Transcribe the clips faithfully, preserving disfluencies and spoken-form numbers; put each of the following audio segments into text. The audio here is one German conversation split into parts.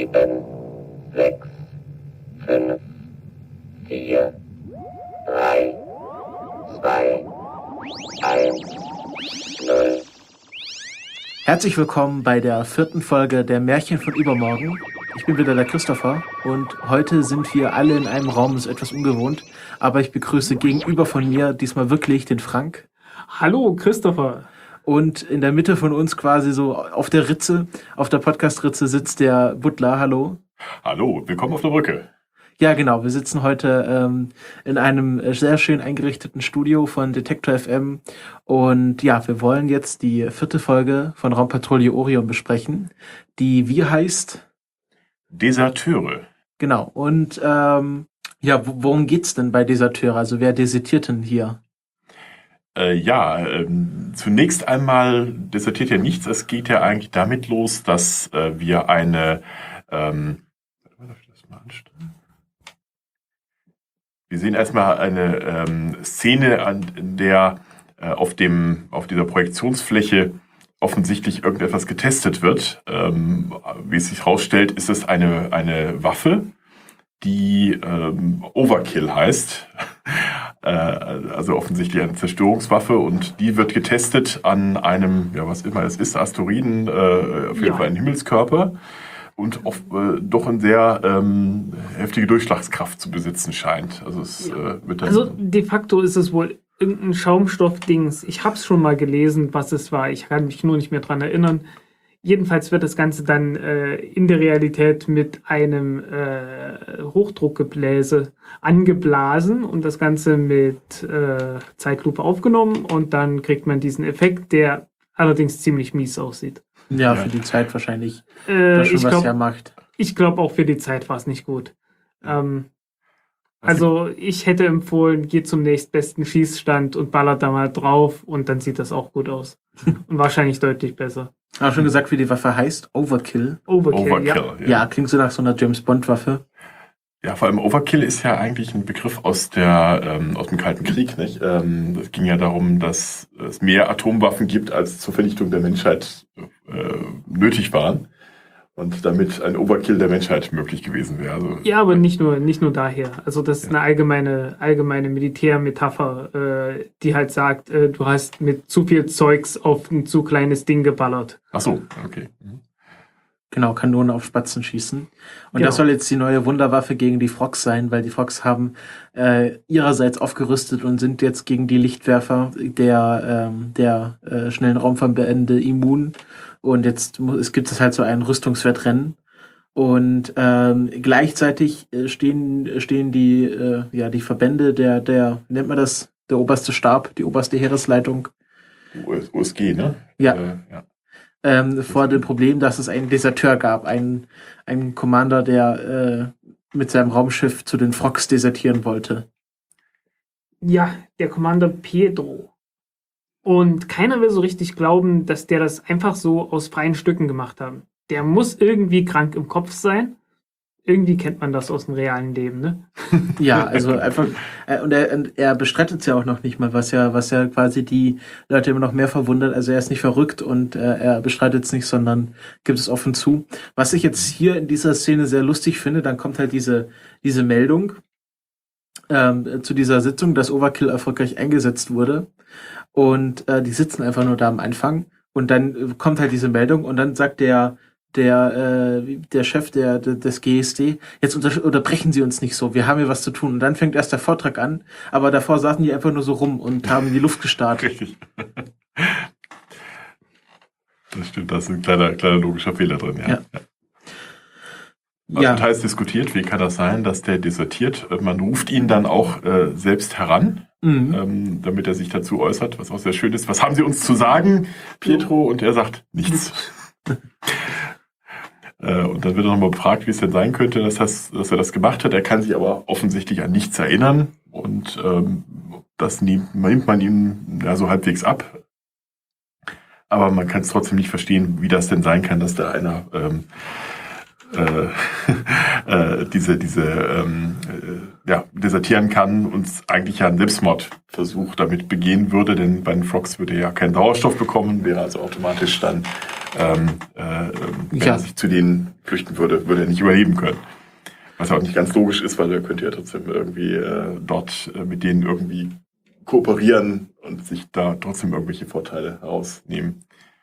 sieben, sechs, fünf, vier, drei, zwei, eins, null. Herzlich willkommen bei der vierten Folge der Märchen von übermorgen. Ich bin wieder der Christopher und heute sind wir alle in einem Raum, das ist etwas ungewohnt, aber ich begrüße gegenüber von mir diesmal wirklich den Frank. Hallo Christopher. Und in der Mitte von uns quasi so auf der Ritze, auf der Podcast-Ritze sitzt der Butler. Hallo. Hallo, willkommen auf der Brücke. Ja, genau. Wir sitzen heute ähm, in einem sehr schön eingerichteten Studio von Detektor F M und ja, wir wollen jetzt die vierte Folge von Raumpatrouille Orion besprechen, die wie heißt? Deserteure. Genau. Und ähm, ja, worum geht's denn bei Deserteure? Also wer desertiert denn hier? Äh, ja, ähm, zunächst einmal desertiert ja nichts. Es geht ja eigentlich damit los, dass äh, wir eine ähm, darf ich das mal anstellen? Wir sehen erstmal eine ähm, Szene, an in der äh, auf dem auf dieser Projektionsfläche offensichtlich irgendetwas getestet wird. Ähm, wie es sich herausstellt, ist es eine eine Waffe, die ähm, Overkill heißt. äh, also offensichtlich eine Zerstörungswaffe, und die wird getestet an einem, ja was immer es ist, Asteroiden, äh, auf jeden Ja. Fall ein Himmelskörper. Und oft, äh, doch eine sehr ähm, heftige Durchschlagskraft zu besitzen scheint. Also es Ja. äh, wird dann Also de facto ist es wohl irgendein Schaumstoffdings. Ich habe es schon mal gelesen, was es war. Ich kann mich nur nicht mehr dran erinnern. Jedenfalls wird das Ganze dann äh, in der Realität mit einem äh, Hochdruckgebläse angeblasen und das Ganze mit äh, Zeitlupe aufgenommen, und dann kriegt man diesen Effekt, der allerdings ziemlich mies aussieht. Ja, Ja. für die Zeit wahrscheinlich Äh, das schon ich was glaube hermacht. ich glaub auch für die Zeit war es nicht gut. Ähm, also ich hätte empfohlen, geht zum nächstbesten Schießstand und ballert da mal drauf, und dann sieht das auch gut aus. Und wahrscheinlich deutlich besser. Hast schon gesagt, wie die Waffe heißt? Overkill. Overkill, Overkill. ja. Ja. Ja, klingt so nach so einer James-Bond-Waffe. Ja, vor allem Overkill ist ja eigentlich ein Begriff aus der ähm, aus dem Kalten Krieg, nicht? Ähm, es ging ja darum, dass es mehr Atomwaffen gibt, als zur Vernichtung der Menschheit äh, nötig waren. Und damit ein Overkill der Menschheit möglich gewesen wäre. Also, Ja, aber nicht nur, nicht nur daher. Also das ist eine allgemeine, allgemeine Militärmetapher, äh, die halt sagt, äh, du hast mit zu viel Zeugs auf ein zu kleines Ding geballert. ach so, okay. Mhm. Genau, Kanonen auf Spatzen schießen. Und Genau. das soll jetzt die neue Wunderwaffe gegen die Frogs sein, weil die Frogs haben äh, ihrerseits aufgerüstet und sind jetzt gegen die Lichtwerfer der, ähm, der äh, schnellen Raumverbände immun. Und jetzt mu- es gibt es halt so ein Rüstungswettrennen. Und ähm, gleichzeitig äh, stehen, stehen die, äh, ja, die Verbände der, der, wie nennt man das, der oberste Stab, die oberste Heeresleitung, U S G, ne? Ja. Äh, ja. ähm, vor dem Problem, dass es einen Deserteur gab, einen, einen Commander, der äh, mit seinem Raumschiff zu den Frogs desertieren wollte. Ja, der Commander Pedro. Und keiner will so richtig glauben, dass der das einfach so aus freien Stücken gemacht haben. Der muss irgendwie krank im Kopf sein. Irgendwie kennt man das aus dem realen Leben, ne? Ja, also einfach, äh, und er, und er bestreitet es ja auch noch nicht mal, was ja, was ja quasi die Leute immer noch mehr verwundert. Also er ist nicht verrückt und äh, er bestreitet es nicht, sondern gibt es offen zu. Was ich jetzt hier in dieser Szene sehr lustig finde, dann kommt halt diese, diese Meldung ähm, zu dieser Sitzung, dass Overkill erfolgreich eingesetzt wurde. Und äh, die sitzen einfach nur da am Anfang. Und dann äh, kommt halt diese Meldung und dann sagt der der äh, der Chef der, der des G S D, jetzt unter, unterbrechen Sie uns nicht so, wir haben hier was zu tun. Und dann fängt erst der Vortrag an, aber davor saßen die einfach nur so rum und haben in die Luft gestarrt. Richtig. Das stimmt, da ist ein kleiner, kleiner logischer Fehler drin, ja. Ja. ja. Also Ja, wird heiß diskutiert, wie kann das sein, dass der desertiert? Man ruft ihn dann auch äh, selbst heran, mhm. ähm, damit er sich dazu äußert, was auch sehr schön ist. Was haben Sie uns zu sagen, Pietro? Und er sagt, nichts. äh, und dann wird er nochmal befragt, wie es denn sein könnte, dass, das, dass er das gemacht hat. Er kann sich aber offensichtlich an nichts erinnern. Und ähm, das nimmt, nimmt man ihm ja, so halbwegs ab. Aber man kann es trotzdem nicht verstehen, wie das denn sein kann, dass da einer ähm, äh, äh, diese, diese ähm, äh, ja, desertieren kann und eigentlich ja einen Selbstmordversuch damit begehen würde, denn bei den Frogs würde er ja keinen Sauerstoff bekommen, wäre also automatisch dann ähm, äh, wenn Ja. er sich zu denen flüchten würde, würde er nicht überleben können. Was auch nicht ganz logisch ist, weil er könnte ja trotzdem irgendwie äh, dort äh, mit denen irgendwie kooperieren und sich da trotzdem irgendwelche Vorteile herausnehmen.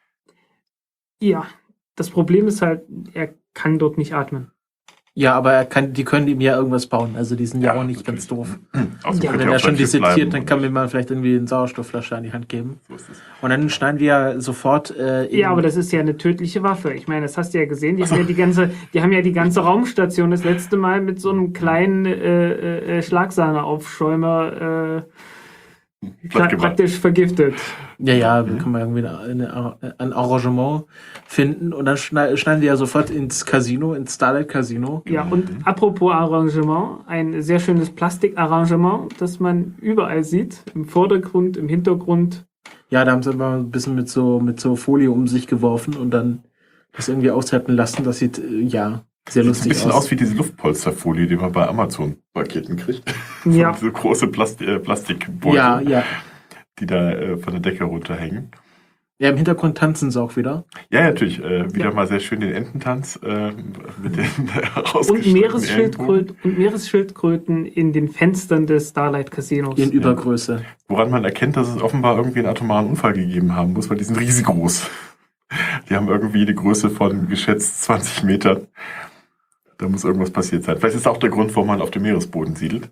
Ja, das Problem ist halt, er kann dort nicht atmen. Ja, aber er kann, die können ihm ja irgendwas bauen. Also die sind ja, auch nicht natürlich. ganz doof. Außerdem Ja, könnte Wenn er er auf schon seinem Schiff dissertiert, bleiben dann und- kann mir mal vielleicht irgendwie eine Sauerstoffflasche an die Hand geben. So ist es. Und dann schneiden wir ja sofort äh, in, Ja, aber das ist ja eine tödliche Waffe. Ich meine, das hast du ja gesehen. Die haben ja die ganze, die haben ja die ganze Raumstation das letzte Mal mit so einem kleinen äh, äh, Schlagsahne-Aufschäumer äh, Platt gemacht. praktisch vergiftet. Ja, ja, Mhm. da kann man irgendwie eine, eine, ein Arrangement finden und dann schneiden, schneiden die ja sofort ins Casino, ins Starlight Casino. Ja, und apropos Arrangement, ein sehr schönes Plastikarrangement, das man überall sieht. Im Vordergrund, im Hintergrund. Ja, da haben sie immer ein bisschen mit so, mit so Folie um sich geworfen und dann das irgendwie aushärten lassen. Das sieht, äh, ja, sehr Sieht ein lustig bisschen aus. aus wie diese Luftpolsterfolie, die man bei Amazon-Paketen kriegt. Ja. So große Plasti äh, Plastikbeutel, Ja, ja. die da äh, von der Decke runterhängen. Ja, im Hintergrund tanzen sie auch wieder. Ja, natürlich. Äh, wieder Ja. mal sehr schön den Ententanz äh, mit den Und, rausgestreckten Ellenbogen. Meeresschildkröten, und Meeresschildkröten in den Fenstern des Starlight Casinos. In Übergröße. Woran man erkennt, dass es offenbar irgendwie einen atomaren Unfall gegeben haben muss, weil die sind riesig groß. Die haben irgendwie die Größe von geschätzt zwanzig Metern. Da muss irgendwas passiert sein. Vielleicht ist auch der Grund, warum man auf dem Meeresboden siedelt.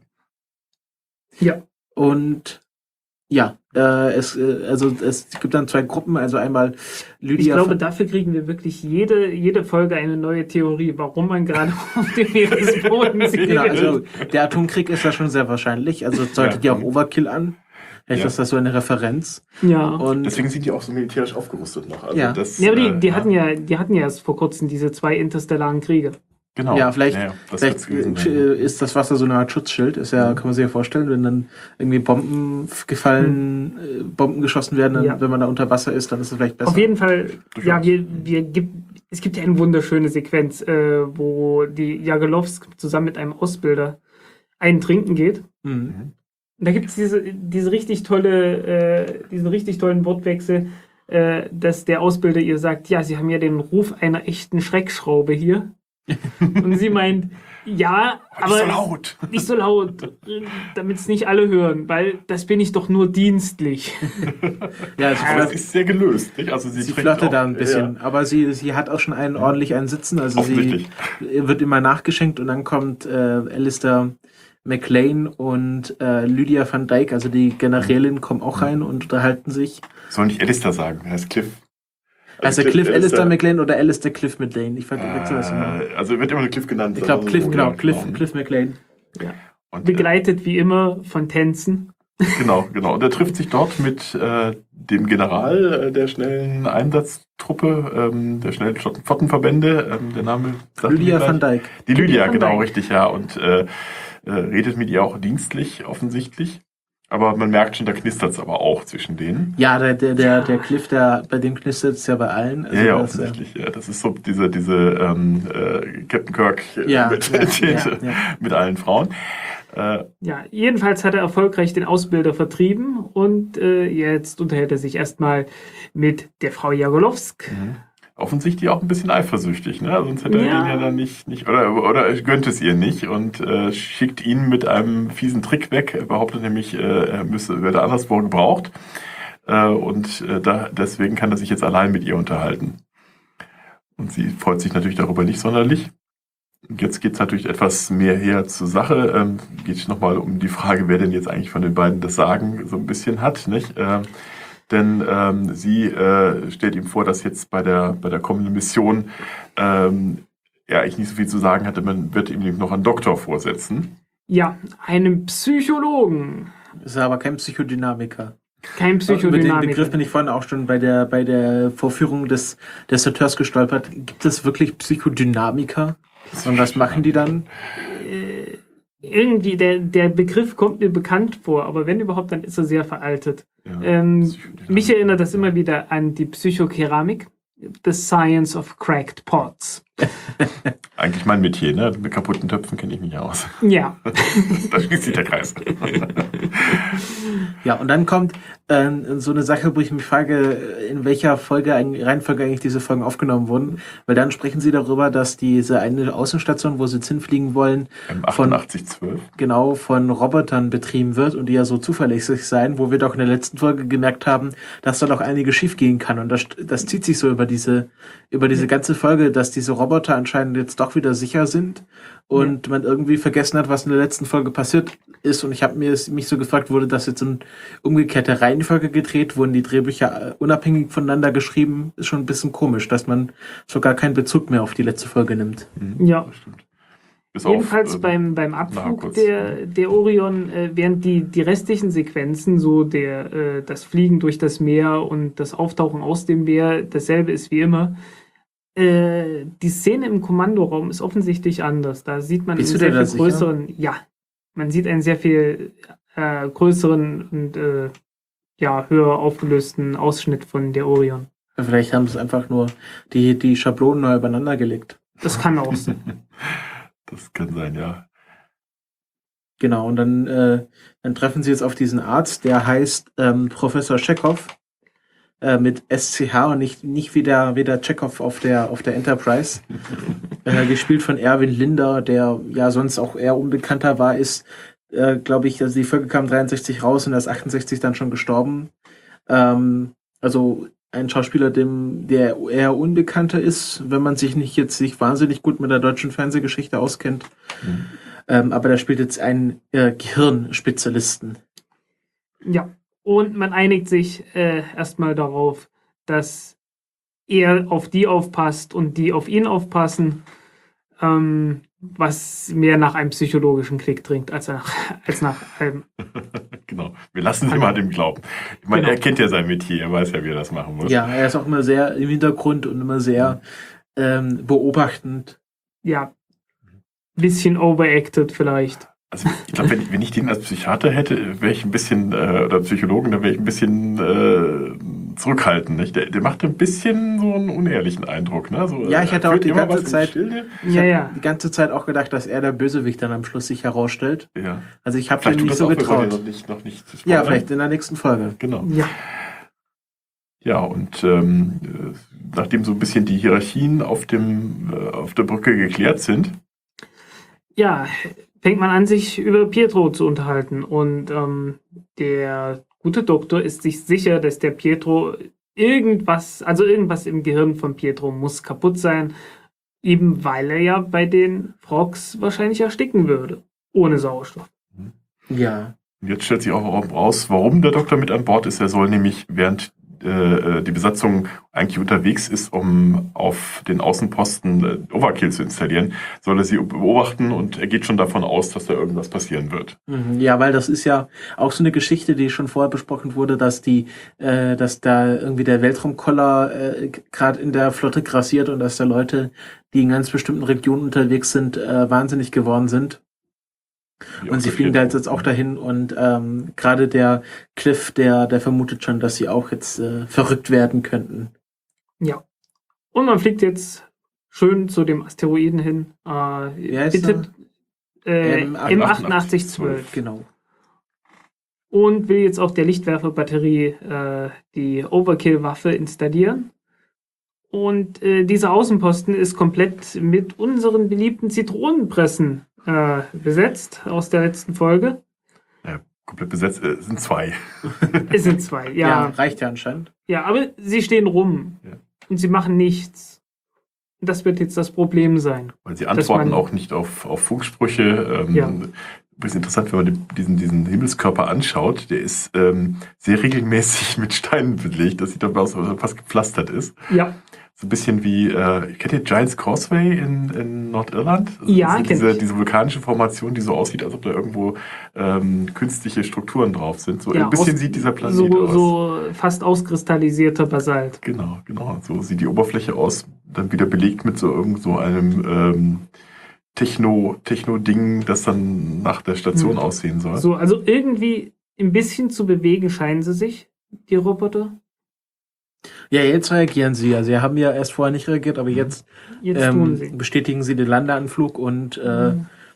Ja. Und ja, äh, es, äh, also es gibt dann zwei Gruppen, also einmal Ich Lydia. glaube, dafür kriegen wir wirklich jede, jede Folge eine neue Theorie, warum man gerade auf dem Meeresboden sieht. Genau, also der Atomkrieg ist ja schon sehr wahrscheinlich, also es deutet ja Ja. auch Overkill an. Vielleicht Ja. ist das so eine Referenz. ja. Und Deswegen sind die auch so militärisch aufgerüstet noch. Also Ja. das, Ja, aber die, äh, die, hatten ja, die hatten ja erst vor kurzem diese zwei interstellaren Kriege. Genau. ja, vielleicht, Ja, ja, das vielleicht wird's gewesen äh, sein. ist das Wasser so eine Art Schutzschild. Ist ja, kann man sich ja vorstellen, wenn dann irgendwie Bomben gefallen, äh, Bomben geschossen werden, dann, Ja. wenn man da unter Wasser ist, dann ist es vielleicht besser. Auf jeden Fall, Durchaus. ja, wir, wir gibt, es gibt ja eine wunderschöne Sequenz, äh, wo die Jagelowsk zusammen mit einem Ausbilder einen trinken geht. Mhm. Und da gibt es diese, diese richtig tolle, äh, diesen richtig tollen Wortwechsel, äh, dass der Ausbilder ihr sagt, ja, sie haben ja den Ruf einer echten Schreckschraube hier. Und sie meint, ja, Aber aber nicht so laut. nicht so laut, damit es nicht alle hören, weil das bin ich doch nur dienstlich. Ja, also Aber das ist sehr gelöst. Nicht? Also sie sie trinkt flirtet auch- da ein bisschen, Ja, aber sie, sie hat auch schon einen ordentlich einen Sitzen, also sie offensichtlich. wird immer nachgeschenkt und dann kommt äh, Alistair McLean und äh, Lydia van Dijk, also die Generälin, kommen auch rein und unterhalten sich. Soll nicht Alistair sagen, er heißt Cliff. Also Cliff Alistair McLean oder Alistair Cliff McLean? Ich fand wechsel das immer. Äh, also wird immer nur Cliff genannt. Ich glaube Cliff, Also, genau, ja, Cliff, Cliff McLean. Und, äh, Begleitet wie immer von Tänzen. Genau, genau. Und er trifft sich dort mit äh, dem General äh, der schnellen Einsatztruppe, ähm, der schnellen Flot- Flottenverbände. Ähm, der Name sagt Lydia mir van gleich. Dijk. Die Lydia, Van genau, Dijk. richtig, ja. Und äh, äh, redet mit ihr auch dienstlich, offensichtlich. Aber man merkt schon, da knistert es aber auch zwischen denen. Ja, der, der, der, der Cliff, der, bei dem knistert es ja bei allen. Also ja, ja, das, äh, offensichtlich. Ja, das ist so diese, diese ähm, äh, Captain Kirk äh, Ja, Mentalität ja, ja, ja. mit allen Frauen. Äh, Ja, jedenfalls hat er erfolgreich den Ausbilder vertrieben und äh, jetzt unterhält er sich erstmal mit der Frau Jagolowsk. offensichtlich auch ein bisschen eifersüchtig, ne? Sonst hätte er Ja. ihn ja dann nicht, nicht oder, oder er gönnt es ihr nicht und äh, schickt ihn mit einem fiesen Trick weg. Er behauptet nämlich, äh, er müsse, werde anderswo gebraucht. Äh, und äh, da, deswegen kann er sich jetzt allein mit ihr unterhalten. Und sie freut sich natürlich darüber nicht sonderlich. Und jetzt geht es natürlich etwas mehr her zur Sache. Ähm, geht nochmal um die Frage, wer denn jetzt eigentlich von den beiden das Sagen so ein bisschen hat, nicht? Ähm, denn ähm, sie äh, stellt ihm vor, dass jetzt bei der, bei der kommenden Mission ähm, er eigentlich nicht so viel zu sagen hatte. Man wird ihm nämlich noch einen Doktor vorsetzen. Ja, einem Psychologen. ist aber kein Psychodynamiker. Kein Über den Psychodynamiker. Begriff bin ich vorhin auch schon bei der, bei der Vorführung des Deserteurs gestolpert. Gibt es wirklich Psychodynamiker? Und was machen die dann? Äh, irgendwie, der, der Begriff kommt mir bekannt vor, aber wenn überhaupt, dann ist er sehr veraltet. Ja, Ähm, Psychodynamiker. mich erinnert das immer wieder an die Psychokeramik. The Science of Cracked Pots. Eigentlich mein Metier, ne? Mit kaputten Töpfen kenne ich mich aus. Ja. Da schließt sich der Kreis. Ja, und dann kommt äh, so eine Sache, wo ich mich frage, in welcher Folge, Reihenfolge eigentlich diese Folgen aufgenommen wurden. Weil dann sprechen sie darüber, dass diese eine Außenstation, wo sie jetzt hinfliegen wollen, Ähm, von, achtundachtzig zwölf. genau von Robotern betrieben wird und die ja so zuverlässig sein, wo wir doch in der letzten Folge gemerkt haben, dass da doch einiges schief gehen kann. Und das, das zieht sich so über diese, über diese ganze Folge, dass diese Roboter anscheinend jetzt doch wieder sicher sind und ja. man irgendwie vergessen hat, was in der letzten Folge passiert ist. Und ich habe mir mich so gefragt, wurde das jetzt in umgekehrter Reihenfolge gedreht? Wurden die Drehbücher unabhängig voneinander geschrieben? Ist schon ein bisschen komisch, dass man sogar keinen Bezug mehr auf die letzte Folge nimmt. Mhm, ja, das stimmt. Bis Jedenfalls auf, äh, beim, beim Abflug der, der Orion, äh, während die, die restlichen Sequenzen, so der, äh, das Fliegen durch das Meer und das Auftauchen aus dem Meer, dasselbe ist wie immer. Äh, die Szene im Kommandoraum ist offensichtlich anders. Da sieht man Bist einen du dir sehr da viel größeren, sicher? ja, man sieht einen sehr viel äh, größeren und äh, ja, höher aufgelösten Ausschnitt von der Orion. Vielleicht haben sie einfach nur die, die Schablonen neu übereinander gelegt. Das kann auch sein. Das kann sein, ja. Genau, und dann, äh, dann treffen sie jetzt auf diesen Arzt, der heißt ähm, Professor Chekhov äh, mit S C H und nicht, nicht wie der, wie der Chekhov auf der, auf der Enterprise. äh, gespielt von Erwin Linder, der ja sonst auch eher unbekannter war, ist, äh, glaube ich, also die Folge kam dreiundsechzig raus und er ist achtundsechzig dann schon gestorben. Ähm, also ein Schauspieler, dem, der eher unbekannter ist, wenn man sich nicht jetzt sich wahnsinnig gut mit der deutschen Fernsehgeschichte auskennt. Mhm. Ähm, aber der spielt jetzt einen äh, Gehirnspezialisten. Ja, und man einigt sich äh, erstmal darauf, dass er auf die aufpasst und die auf ihn aufpassen, ähm, was mehr nach einem psychologischen Klick dringt, als nach, als nach einem... Genau, wir lassen es immer dem glauben. Ich meine, genau. Er kennt ja sein Metier, er weiß ja, wie er das machen muss. Ja, er ist auch immer sehr im Hintergrund und immer sehr ähm, beobachtend. Ja, bisschen overacted vielleicht. Also ich glaube, wenn, wenn ich den als Psychiater hätte, wäre ich ein bisschen, äh, oder Psychologen, dann wäre ich ein bisschen äh, zurückhaltend. Nicht? Der, der macht ein bisschen so einen unehrlichen Eindruck. Ne? So, ja, ich hatte auch die ganze Zeit, ich ja, ja. die ganze Zeit auch gedacht, dass er der Bösewicht dann am Schluss sich herausstellt. Ja. Also ich habe ihm nicht so getraut. Noch nicht, noch nicht ja, vielleicht in der nächsten Folge. Genau. Ja. Ja, und ähm, nachdem so ein bisschen die Hierarchien auf dem äh, auf der Brücke geklärt sind, ja, fängt man an, sich über Pietro zu unterhalten. Und ähm, der gute Doktor ist sich sicher, dass der Pietro irgendwas, also irgendwas im Gehirn von Pietro muss kaputt sein, eben weil er ja bei den Frogs wahrscheinlich ersticken würde, ohne Sauerstoff. Ja. Und jetzt stellt sich auch raus, warum der Doktor mit an Bord ist. Er soll nämlich, während äh, die Besatzung eigentlich unterwegs ist, um auf den Außenposten äh, Overkill zu installieren, soll er sie beobachten und er geht schon davon aus, dass da irgendwas passieren wird. Ja, weil das ist ja auch so eine Geschichte, die schon vorher besprochen wurde, dass die, äh, dass da irgendwie der Weltraumkoller äh, gerade in der Flotte grassiert und dass da Leute, die in ganz bestimmten Regionen unterwegs sind, äh, wahnsinnig geworden sind. Wie und sie fliegen da jetzt auch dahin und ähm, gerade der Cliff, der, der vermutet schon, dass sie auch jetzt äh, verrückt werden könnten. Ja. Und man fliegt jetzt schön zu dem Asteroiden hin. Äh, Wie heißt bitte äh, M M achtundachtzig zwölf. Genau. Und will jetzt auf der Lichtwerferbatterie äh, die Overkill-Waffe installieren. Und äh, dieser Außenposten ist komplett mit unseren beliebten Zitronenpressen äh, besetzt aus der letzten Folge. Ja, komplett besetzt, äh, sind zwei. Es sind zwei, ja. Ja, reicht ja anscheinend. Ja, aber sie stehen rum Ja. und sie machen nichts. Das wird jetzt das Problem sein. Weil sie antworten man- auch nicht auf, auf Funksprüche. Ähm, Ja. Übrigens interessant, wenn man den- diesen, diesen Himmelskörper anschaut, der ist ähm, sehr regelmäßig mit Steinen belegt. Das sieht doch aus, als ob er fast gepflastert ist. Ja, So ein bisschen wie, äh, kennt ihr Giant's Causeway in, in Nordirland? Ja, also kenn diese, ich. diese vulkanische Formation, die so aussieht, als ob da irgendwo ähm, künstliche Strukturen drauf sind. So Ja, ein bisschen aus- sieht dieser Planet so, aus. so fast auskristallisierter Basalt. Genau, genau. So sieht die Oberfläche aus, dann wieder belegt mit so irgend so einem ähm, Techno, Techno-Ding, das dann nach der Station Hm. aussehen soll. So, also irgendwie ein bisschen zu bewegen scheinen sie sich, die Roboter. Ja, jetzt reagieren sie ja. Sie haben ja erst vorher nicht reagiert, aber jetzt Jetzt tun ähm, sie. bestätigen sie den Landeanflug und äh, Mhm.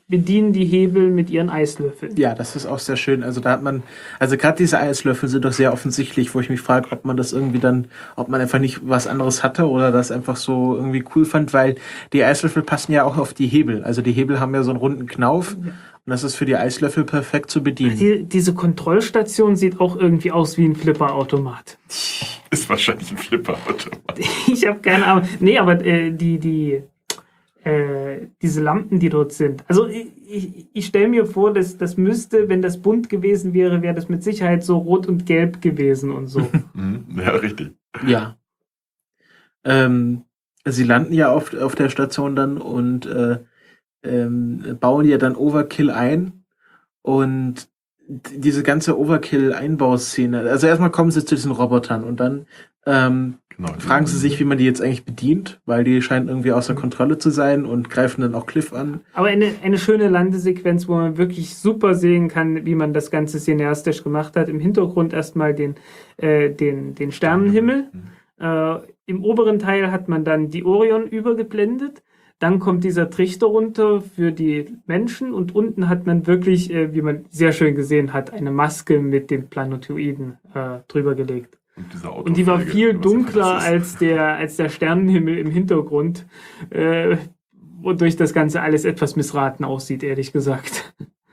bedienen die Hebel mit ihren Eislöffeln. Ja, das ist auch sehr schön. Also da hat man, also gerade diese Eislöffel sind doch sehr offensichtlich, wo ich mich frage, ob man das irgendwie dann, ob man einfach nicht was anderes hatte oder das einfach so irgendwie cool fand, weil die Eislöffel passen ja auch auf die Hebel. Also die Hebel haben ja so einen runden Knauf und das ist für die Eislöffel perfekt zu bedienen. Die, diese Kontrollstation sieht auch irgendwie aus wie ein Flipperautomat. Ist wahrscheinlich ein Flipperautomat. Ich habe keine Ahnung. Nee, aber äh, die, die, äh, diese Lampen, die dort sind. Also ich, ich, ich stelle mir vor, dass das müsste, wenn das bunt gewesen wäre, wäre das mit Sicherheit so rot und gelb gewesen und so. Ja, richtig. Ja. Ähm, sie landen ja auf, auf der Station dann und äh, ähm, bauen ja dann Overkill ein und d- diese ganze Overkill-Einbauszene, also erstmal kommen sie zu diesen Robotern und dann ähm, Genau. fragen sie sich, wie man die jetzt eigentlich bedient, weil die scheinen irgendwie außer Kontrolle zu sein und greifen dann auch Cliff an. Aber eine, eine schöne Landesequenz, wo man wirklich super sehen kann, wie man das Ganze cineastisch gemacht hat. Im Hintergrund erstmal den, äh, den, den Sternenhimmel. Äh, Im oberen Teil hat man dann die Orion übergeblendet. Dann kommt dieser Trichter runter für die Menschen und unten hat man wirklich, äh, wie man sehr schön gesehen hat, eine Maske mit dem Planetoiden äh, drüber gelegt. Und, diese Und die war Autopflege, viel was immer dunkler das ist. als der, als der Sternenhimmel im Hintergrund, äh, wodurch das Ganze alles etwas missraten aussieht, ehrlich gesagt.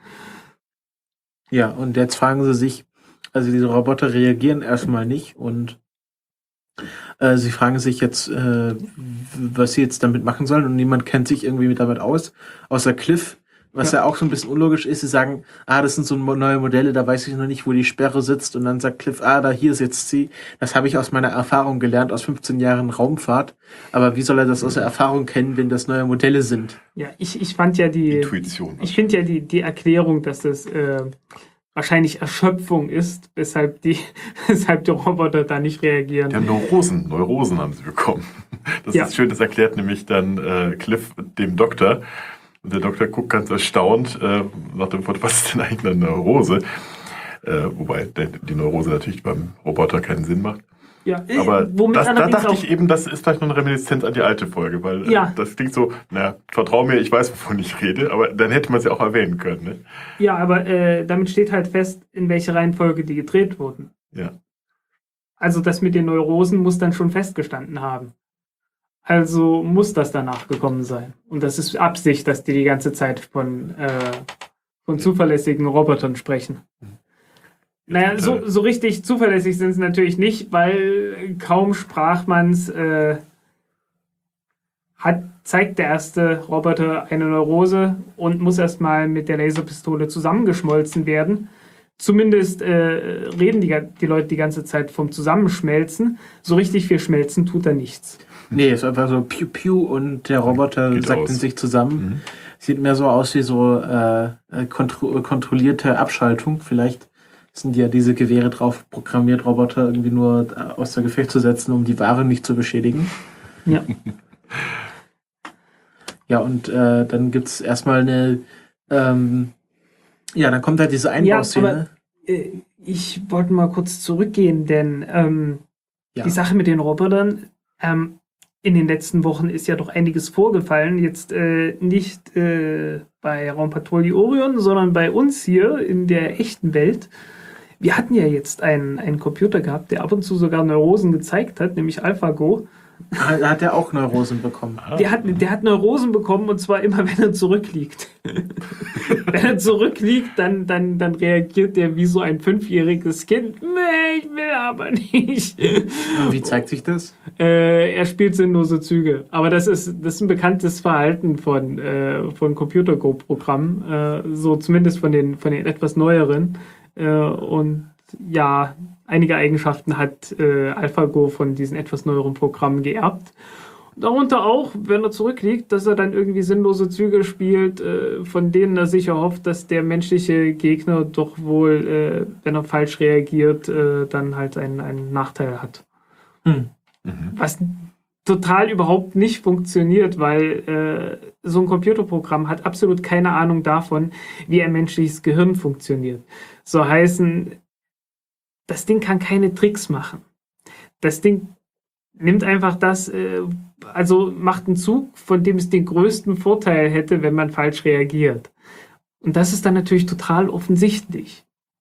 Ja, und jetzt fragen sie sich, also diese Roboter reagieren erstmal nicht und äh, sie fragen sich jetzt, äh, was sie jetzt damit machen sollen und niemand kennt sich irgendwie mit damit aus, außer Cliff, was ja. ja auch so ein bisschen unlogisch ist. Sie sagen, ah, das sind so neue Modelle, da weiß ich noch nicht, wo die Sperre sitzt und dann sagt Cliff, ah, da hier sitzt sie. Das habe ich aus meiner Erfahrung gelernt, aus fünfzehn Jahren Raumfahrt. Aber wie soll er das aus der Erfahrung kennen, wenn das neue Modelle sind? Ja, ich, ich fand ja die, Intuition. ich finde ja die, die Erklärung, dass das äh, wahrscheinlich Erschöpfung ist, weshalb die, weshalb die Roboter da nicht reagieren. Die haben Neurosen, Neurosen haben sie bekommen. Das Ja. ist schön, das erklärt nämlich dann äh, Cliff dem Doktor. Und der Doktor guckt ganz erstaunt äh, nach dem Wort, was ist denn eigentlich eine Neurose? Äh, wobei der, die Neurose natürlich beim Roboter keinen Sinn macht. Ja, äh, Aber womit das, da allerdings dachte auch- ich eben, das ist vielleicht noch eine Reminiszenz an die alte Folge, weil Ja. äh, das klingt so, naja, vertrau mir, ich weiß, wovon ich rede, aber dann hätte man es ja auch erwähnen können. Ne? Ja, aber äh, damit steht halt fest, in welche Reihenfolge die gedreht wurden. Ja. Also das mit den Neurosen muss dann schon festgestanden haben. Also muss das danach gekommen sein. Und das ist Absicht, dass die die ganze Zeit von, äh, von zuverlässigen Robotern sprechen. Naja, so, so richtig zuverlässig sind sie natürlich nicht, weil kaum sprach man's, äh, hat, zeigt der erste Roboter eine Neurose und muss erstmal mit der Laserpistole zusammengeschmolzen werden. Zumindest äh, reden die, die Leute die ganze Zeit vom Zusammenschmelzen. So richtig viel schmelzen tut er nichts. Nee, ist einfach so Piu Piu und der Roboter Geht sackt aus. in sich zusammen. Mhm. Sieht mehr so aus wie so äh, äh, kontro kontrollierte Abschaltung. Vielleicht sind ja diese Gewehre drauf programmiert, Roboter irgendwie nur äh, außer Gefecht zu setzen, um die Ware nicht zu beschädigen. Ja. Ja, und äh, dann gibt's erstmal eine, ähm, ja, dann kommt halt diese Einbauszene. Äh, ich wollte mal kurz zurückgehen, denn ähm, Ja. die Sache mit den Robotern, ähm, in den letzten Wochen ist ja doch einiges vorgefallen. Jetzt äh, nicht äh, bei Raumpatrouille Orion, sondern bei uns hier in der echten Welt. Wir hatten ja jetzt einen, einen Computer gehabt, der ab und zu sogar Neurosen gezeigt hat, nämlich AlphaGo. Ah, da hat er auch Neurosen bekommen. Der hat, der hat Neurosen bekommen und zwar immer, wenn er zurückliegt. Wenn er zurückliegt, dann, dann, dann reagiert der wie so ein fünfjähriges Kind. Nee, ich will aber nicht. Und wie zeigt sich das? Äh, er spielt sinnlose Züge. Aber das ist, das ist ein bekanntes Verhalten von, äh, von Computer-Go-Programmen. Äh, so zumindest von den, von den etwas neueren. Äh, und ja, einige Eigenschaften hat äh, AlphaGo von diesen etwas neueren Programmen geerbt. Darunter auch, wenn er zurückliegt, dass er dann irgendwie sinnlose Züge spielt, äh, von denen er sich erhofft, dass der menschliche Gegner doch wohl, äh, wenn er falsch reagiert, äh, dann halt einen, einen Nachteil hat. Hm. Mhm. Was total überhaupt nicht funktioniert, weil äh, so ein Computerprogramm hat absolut keine Ahnung davon, wie ein menschliches Gehirn funktioniert. So heißen, das Ding kann keine Tricks machen. Das Ding nimmt einfach das, äh, also macht einen Zug, von dem es den größten Vorteil hätte, wenn man falsch reagiert. Und das ist dann natürlich total offensichtlich.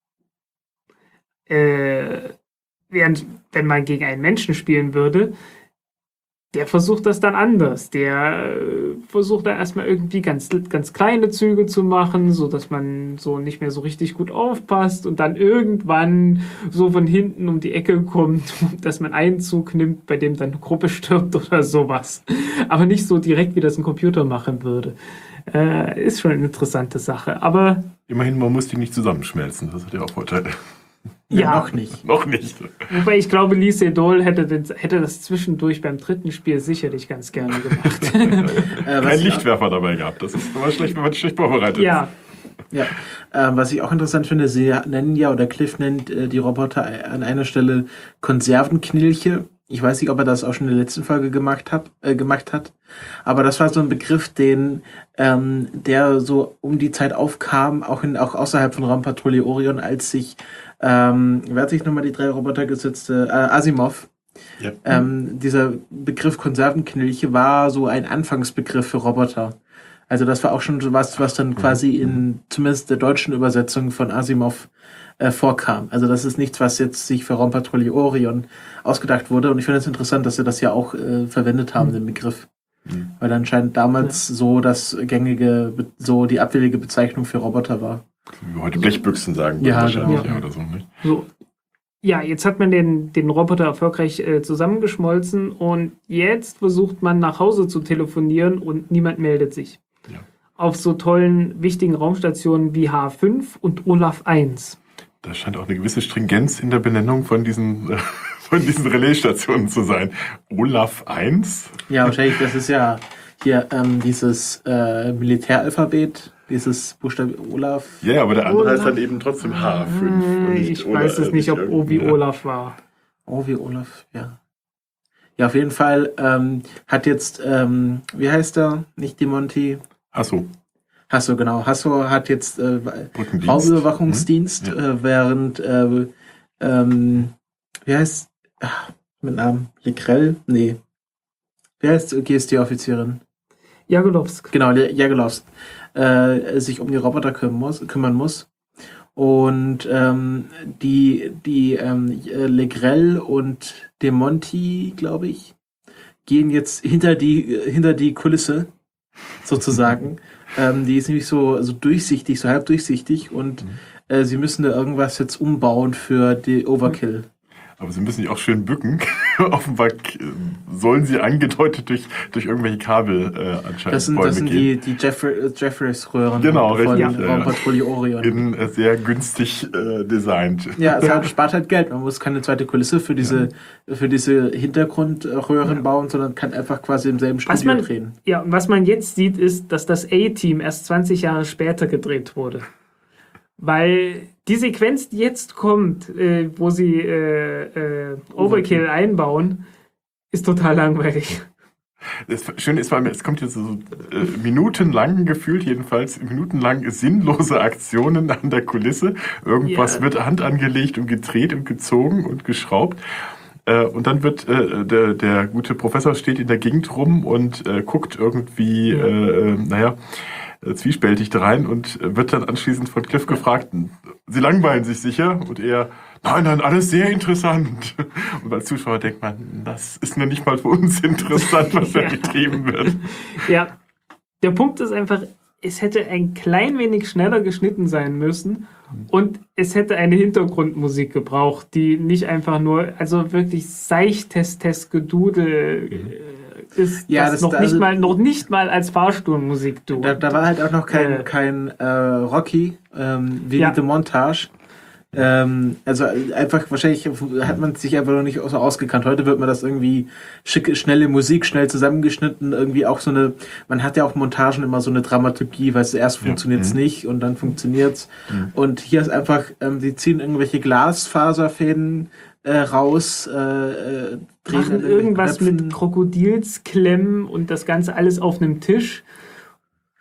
Äh, während, wenn man gegen einen Menschen spielen würde, der versucht das dann anders. Der äh, versucht dann erstmal irgendwie ganz, ganz kleine Züge zu machen, so dass man so nicht mehr so richtig gut aufpasst und dann irgendwann so von hinten um die Ecke kommt, dass man einen Zug nimmt, bei dem dann eine Gruppe stirbt oder sowas. Aber nicht so direkt, wie das ein Computer machen würde. Äh, ist schon eine interessante Sache. Aber immerhin, man muss die nicht zusammenschmelzen. Das hat ja auch Vorteile. Ja, ja, noch nicht. Noch nicht. wobei ich glaube, Lee Sedol hätte, den, hätte das zwischendurch beim dritten Spiel sicherlich ganz gerne gemacht. Äh, was Kein ich Lichtwerfer dabei gehabt. Das ist immer schlecht, wenn man schlecht vorbereitet Ja, Auch, ja, ähm, was ich auch interessant finde, sie nennen ja, oder Cliff nennt äh, die Roboter an einer Stelle Konservenknilche. Ich weiß nicht, ob er das auch schon in der letzten Folge gemacht hat, äh, gemacht hat. Aber das war so ein Begriff, den, ähm, der so um die Zeit aufkam, auch in, auch außerhalb von Raumpatrouille Orion, als sich, ähm, wer hat sich nochmal die drei Roboter gesetzt? Äh, Asimov. Ja. Ähm, dieser Begriff Konservenknilche war so ein Anfangsbegriff für Roboter. Also das war auch schon so was, was dann quasi in zumindest der deutschen Übersetzung von Asimov äh, vorkam. Also das ist nichts, was jetzt sich für Raumpatrouille Orion ausgedacht wurde. Und ich finde es interessant, dass sie das ja auch äh, verwendet haben, Mhm. den Begriff. Mhm. Weil anscheinend damals so das gängige, be- so die abwillige Bezeichnung für Roboter war. Wie wir heute Blechbüchsen sagen würden Ja, wahrscheinlich, genau. ja, oder so. Nicht? so. Ja, jetzt hat man den, den Roboter erfolgreich äh, zusammengeschmolzen und jetzt versucht man nach Hause zu telefonieren und niemand meldet sich. Ja. Auf so tollen, wichtigen Raumstationen wie H fünf und Olaf eins. Da scheint auch eine gewisse Stringenz in der Benennung von diesen, äh, von diesen Relaisstationen zu sein. Olaf eins? Ja, wahrscheinlich, das ist ja hier ähm, dieses äh, Militäralphabet, dieses Buchstabe Olaf. Ja, aber der andere Olaf. heißt dann eben trotzdem H fünf. und Äh, nicht ich Ola- weiß es äh, nicht, ob O wie irgendein- Olaf war. Oh, wie Olaf, ja. Ja, auf jeden Fall ähm, hat jetzt, ähm, wie heißt er? Nicht Demonti. Ach so, Hasso, genau. Hasso hat jetzt äh, Brückendienst. Raumüberwachungsdienst, Hm? Ja. äh, während, äh, ähm, wie heißt, ach, mit Namen, Legrell? Nee. Wie heißt G S D-Offizierin? Jagelowsk. Genau, Le- Jagelovs, äh, sich um die Roboter kümmern muss. Kümmern muss. Und ähm, die, die ähm, Legrell und Demonti, glaube ich, gehen jetzt hinter die, hinter die Kulisse, sozusagen. ähm, die ist nämlich so, so durchsichtig, so halb durchsichtig und äh, sie müssen da irgendwas jetzt umbauen für die Overkill. Aber sie müssen sich auch schön bücken. Offenbar äh, sollen sie angedeutet durch, durch irgendwelche Kabel äh, anscheinend Das sind, Bäume das sind gehen. die, die Jeffrey, Jeffreys-Röhren Genau, von richtig, ja. Raumpatrouille Orion. In äh, sehr günstig äh, designt. Ja, es hat, spart halt Geld. Man muss keine zweite Kulisse für diese, für diese Hintergrundröhren Ja. bauen, sondern kann einfach quasi im selben Was Studio man- drehen. Ja, und was man jetzt sieht, ist, dass das A-Team erst zwanzig Jahre später gedreht wurde. Weil die Sequenz, die jetzt kommt, äh, wo sie äh, äh, Overkill einbauen, ist total langweilig. Das Schöne ist, weil es kommt jetzt so äh, minutenlang, gefühlt jedenfalls, minutenlang sinnlose Aktionen an der Kulisse. Irgendwas Ja. wird Hand angelegt und gedreht und gezogen und geschraubt. Äh, und dann wird äh, der, der gute Professor steht in der Gegend rum und äh, guckt irgendwie, Ja. äh, äh, naja, äh, zwiespältig da rein und äh, wird dann anschließend von Cliff gefragt, Sie langweilen sich sicher? Und er, nein, nein, alles sehr interessant. Und als Zuschauer denkt man, das ist noch nicht mal für uns interessant, was da Ja. getrieben wird. Ja, der Punkt ist einfach, es hätte ein klein wenig schneller geschnitten sein müssen und es hätte eine Hintergrundmusik gebraucht, die nicht einfach nur, also wirklich seichtes Gedudel äh, ist, Ja, das, das- noch, also- nicht mal, noch nicht mal als Fahrstuhlmusik tut. Da, da war halt auch noch kein, Äh. kein äh, Rocky, ähm, wie Ja. die Montage. Ähm, also einfach, wahrscheinlich hat man sich einfach noch nicht so ausgekannt. Heute wird man das irgendwie schicke, schnelle Musik, schnell zusammengeschnitten, irgendwie auch so eine, man hat ja auch Montagen immer so eine Dramaturgie, weil es erst Ja. funktioniert's Mhm. nicht und dann funktioniert's. Mhm. Und hier ist einfach, ähm, die ziehen irgendwelche Glasfaserfäden äh, raus, äh, äh, drehen Machen an irgendwelchen irgendwas Knöpfen. mit Krokodilsklemmen und das Ganze alles auf einem Tisch.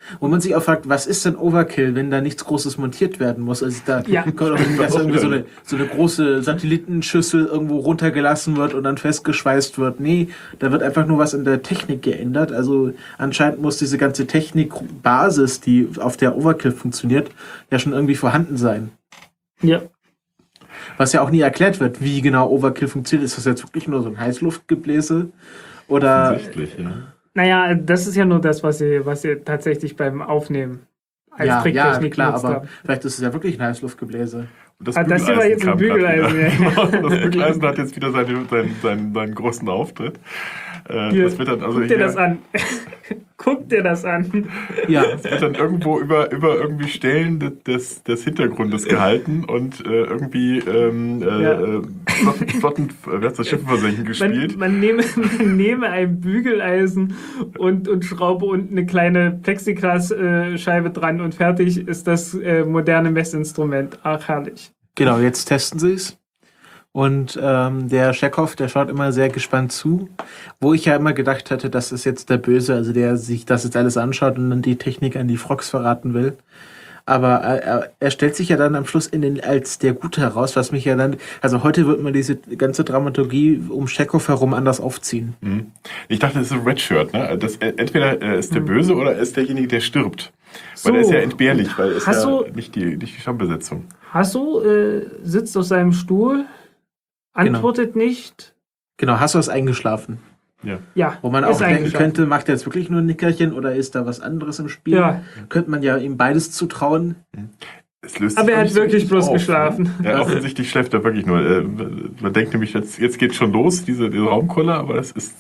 Wo man sich auch fragt, was ist denn Overkill, wenn da nichts Großes montiert werden muss? Also da Ja. kommt auch irgendwie, dass irgendwie so eine, so eine große Satellitenschüssel irgendwo runtergelassen wird und dann festgeschweißt wird. Nee, da wird einfach nur was in der Technik geändert. Also anscheinend muss diese ganze Technikbasis, die auf der Overkill funktioniert, ja schon irgendwie vorhanden sein. Ja. Was ja auch nie erklärt wird, wie genau Overkill funktioniert. Ist das jetzt wirklich nur so ein Heißluftgebläse? Oder Offensichtlich, ja. Naja, das ist ja nur das, was sie, was sie tatsächlich beim Aufnehmen als ja, ja, Tricktechnik klar, genutzt aber haben. vielleicht ist es ja wirklich ein Heißluftgebläse. Und das Ah, das hier war jetzt ein Bügeleisen kam Bügeleisen, grad wieder. Genau, das Bügeleisen hat jetzt wieder seine, seinen, seinen, seinen großen Auftritt. Äh, Hier, das wird dann also guck dir hier, das an. Guck dir das an. Ja, das wird dann irgendwo über, über irgendwie Stellen des, des Hintergrundes gehalten und äh, irgendwie ähm, äh, Ja. äh, Flotten, Flotten, wer hat das Schiff versenken gespielt? Man, man, nehme, man nehme ein Bügeleisen und, und schraube unten eine kleine Plexiglasscheibe dran und fertig ist das äh, moderne Messinstrument. Ach, herrlich. genau, jetzt testen sie es. Und ähm, der Chekhov, der schaut immer sehr gespannt zu, wo ich ja immer gedacht hatte, das ist jetzt der Böse, also der sich das jetzt alles anschaut und dann die Technik an die Frogs verraten will. Aber er, er stellt sich ja dann am Schluss in den, als der Gute heraus, was mich ja dann, also heute wird man diese ganze Dramaturgie um Chekhov herum anders aufziehen. Mhm. Ich dachte, das ist ein Redshirt. Ne? Das, entweder er ist der Böse oder er ist derjenige, der stirbt. So. Weil er ist ja entbehrlich, weil er ist Hast ja du- nicht die, nicht die Stammbesetzung. Hasso äh, sitzt auf seinem Stuhl, antwortet nicht. Genau, hast du was eingeschlafen? Ja. Ja, Wo man ist auch denken eingeschlafen. könnte, macht er jetzt wirklich nur ein Nickerchen oder ist da was anderes im Spiel? Ja. Könnte man ja ihm beides zutrauen. Es löst Aber sich er auch hat nicht so wirklich richtig bloß auf, geschlafen. Ne? Ja, offensichtlich schläft er wirklich nur. Äh, Man denkt nämlich, jetzt, jetzt geht schon los, diese, diese Raumkolle, aber das ist.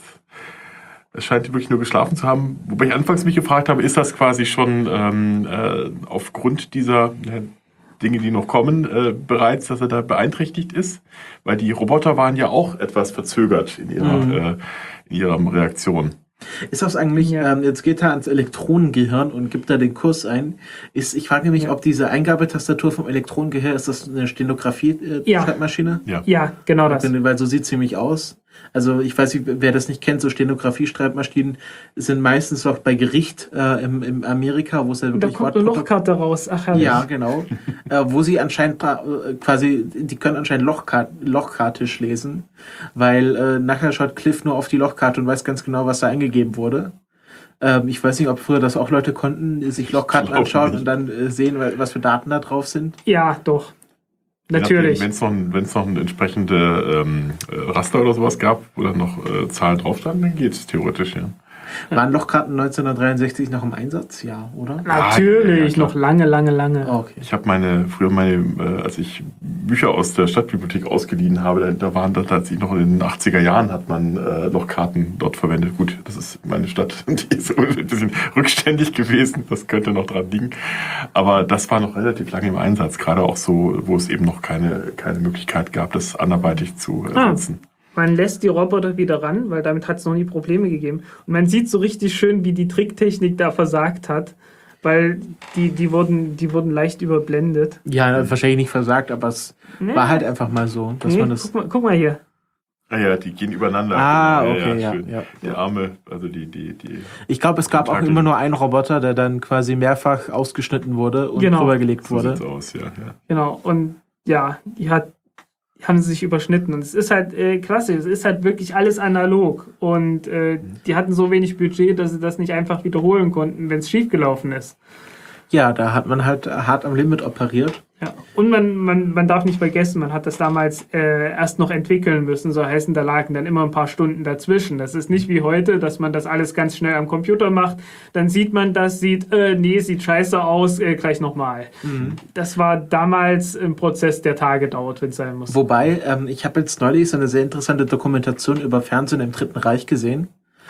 Es scheint wirklich nur geschlafen zu haben. Wobei ich anfangs mich gefragt habe, ist das quasi schon ähm, äh, aufgrund dieser äh, Dinge, die noch kommen, äh, bereits, dass er da beeinträchtigt ist? Weil die Roboter waren ja auch etwas verzögert in ihrer, Mhm. äh, in ihrer Reaktion. Ist das eigentlich, Ja. ähm, jetzt geht er ans Elektronengehirn und gibt da den Kurs ein. Ist, ich frage mich, Ja. ob diese Eingabetastatur vom Elektronengehirn, ist das eine Ja. Stenografie-Schreibmaschine? Ja. Ja, genau das. Weil so sieht sie nämlich aus. Also ich weiß nicht, wer das nicht kennt, so Stenografie-Schreibmaschinen sind meistens auch bei Gericht äh, im, im Amerika, wo es ja Und da wirklich kommt eine Wortprotokoll- Lochkarte raus. Ach, herrlich. Ja, genau. äh, wo sie anscheinend pra- äh, quasi, die können anscheinend Lochkart lochkartisch lesen, weil äh, nachher schaut Cliff nur auf die Lochkarte und weiß ganz genau, was da eingegeben wurde. Ähm, ich weiß nicht, ob früher das auch Leute konnten, die sich Lochkarten glaub anschauen nicht. und dann äh, sehen, was für Daten da drauf sind. Ja, doch. Natürlich. Wenn es noch, ein- wenn's noch ein entsprechende ähm, äh, Raster oder sowas gab, wo dann noch äh, Zahlen drauf standen, dann geht es theoretisch, ja. Waren Lochkarten neunzehnhundertdreiundsechzig noch im Einsatz? Ja, oder? Natürlich, ja, klar. noch lange, lange, lange. Oh, okay. Ich habe meine, früher meine, äh, als ich Bücher aus der Stadtbibliothek ausgeliehen habe, da, da waren das tatsächlich noch in den achtziger Jahren hat man äh, noch Karten dort verwendet. Gut, das ist meine Stadt, die ist ein bisschen rückständig gewesen, das könnte noch dran liegen. Aber das war noch relativ lange im Einsatz, gerade auch so, wo es eben noch keine, keine Möglichkeit gab, das anderweitig zu ersetzen. Man lässt die Roboter wieder ran, weil damit hat es noch nie Probleme gegeben. Und man sieht so richtig schön, wie die Tricktechnik da versagt hat, weil die, die, wurden, die wurden leicht überblendet. Ja, wahrscheinlich nicht versagt, aber es Nee. war halt einfach mal so, dass Nee, man das... guck, mal, guck mal hier. Ah ja, die gehen übereinander. Ah, Genau. okay, ja, schön. ja. Die Arme, also die, die, die. Ich glaube, es gab auch Tentakel. immer nur einen Roboter, der dann quasi mehrfach ausgeschnitten wurde und Genau. drübergelegt So wurde. sieht's aus, ja, ja. Genau. Und ja, die hat, die haben sie sich überschnitten. Und es ist halt äh, klasse. Es ist halt wirklich alles analog. Und äh, die hatten so wenig Budget, dass sie das nicht einfach wiederholen konnten, wenn es schiefgelaufen ist. Ja, da hat man halt hart am Limit operiert. Ja. Und man, man, man darf nicht vergessen, man hat das damals äh, erst noch entwickeln müssen. So heißen, da lagen dann immer ein paar Stunden dazwischen. Das ist nicht wie heute, dass man das alles ganz schnell am Computer macht. Dann sieht man das, sieht, äh, nee, sieht scheiße aus, äh, gleich nochmal. Das war damals ein Prozess, der Tage dauert, wenn es sein muss. Wobei, ähm, ich habe jetzt neulich so eine sehr interessante Dokumentation über Fernsehen im Dritten Reich gesehen,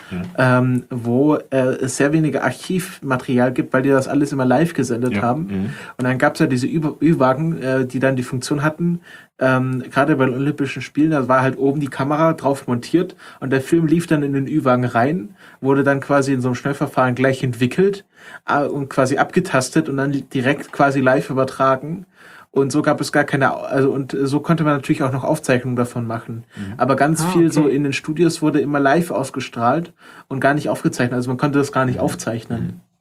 ähm, wo äh, es sehr wenige Archivmaterial gibt, weil die das alles immer live gesendet Ja. haben. Mhm. Und dann gab es ja diese Ü- Ü-Wagen, äh, die dann die Funktion hatten, ähm, gerade bei den Olympischen Spielen, da war halt oben die Kamera drauf montiert und der Film lief dann in den Ü-Wagen rein, wurde dann quasi in so einem Schnellverfahren gleich entwickelt äh, und quasi abgetastet und dann direkt quasi live übertragen. Und so gab es gar keine, also und so konnte man natürlich auch noch Aufzeichnungen davon machen. Aber ganz Ah, viel okay. so in den Studios wurde immer live ausgestrahlt und gar nicht aufgezeichnet. Also man konnte das gar nicht aufzeichnen.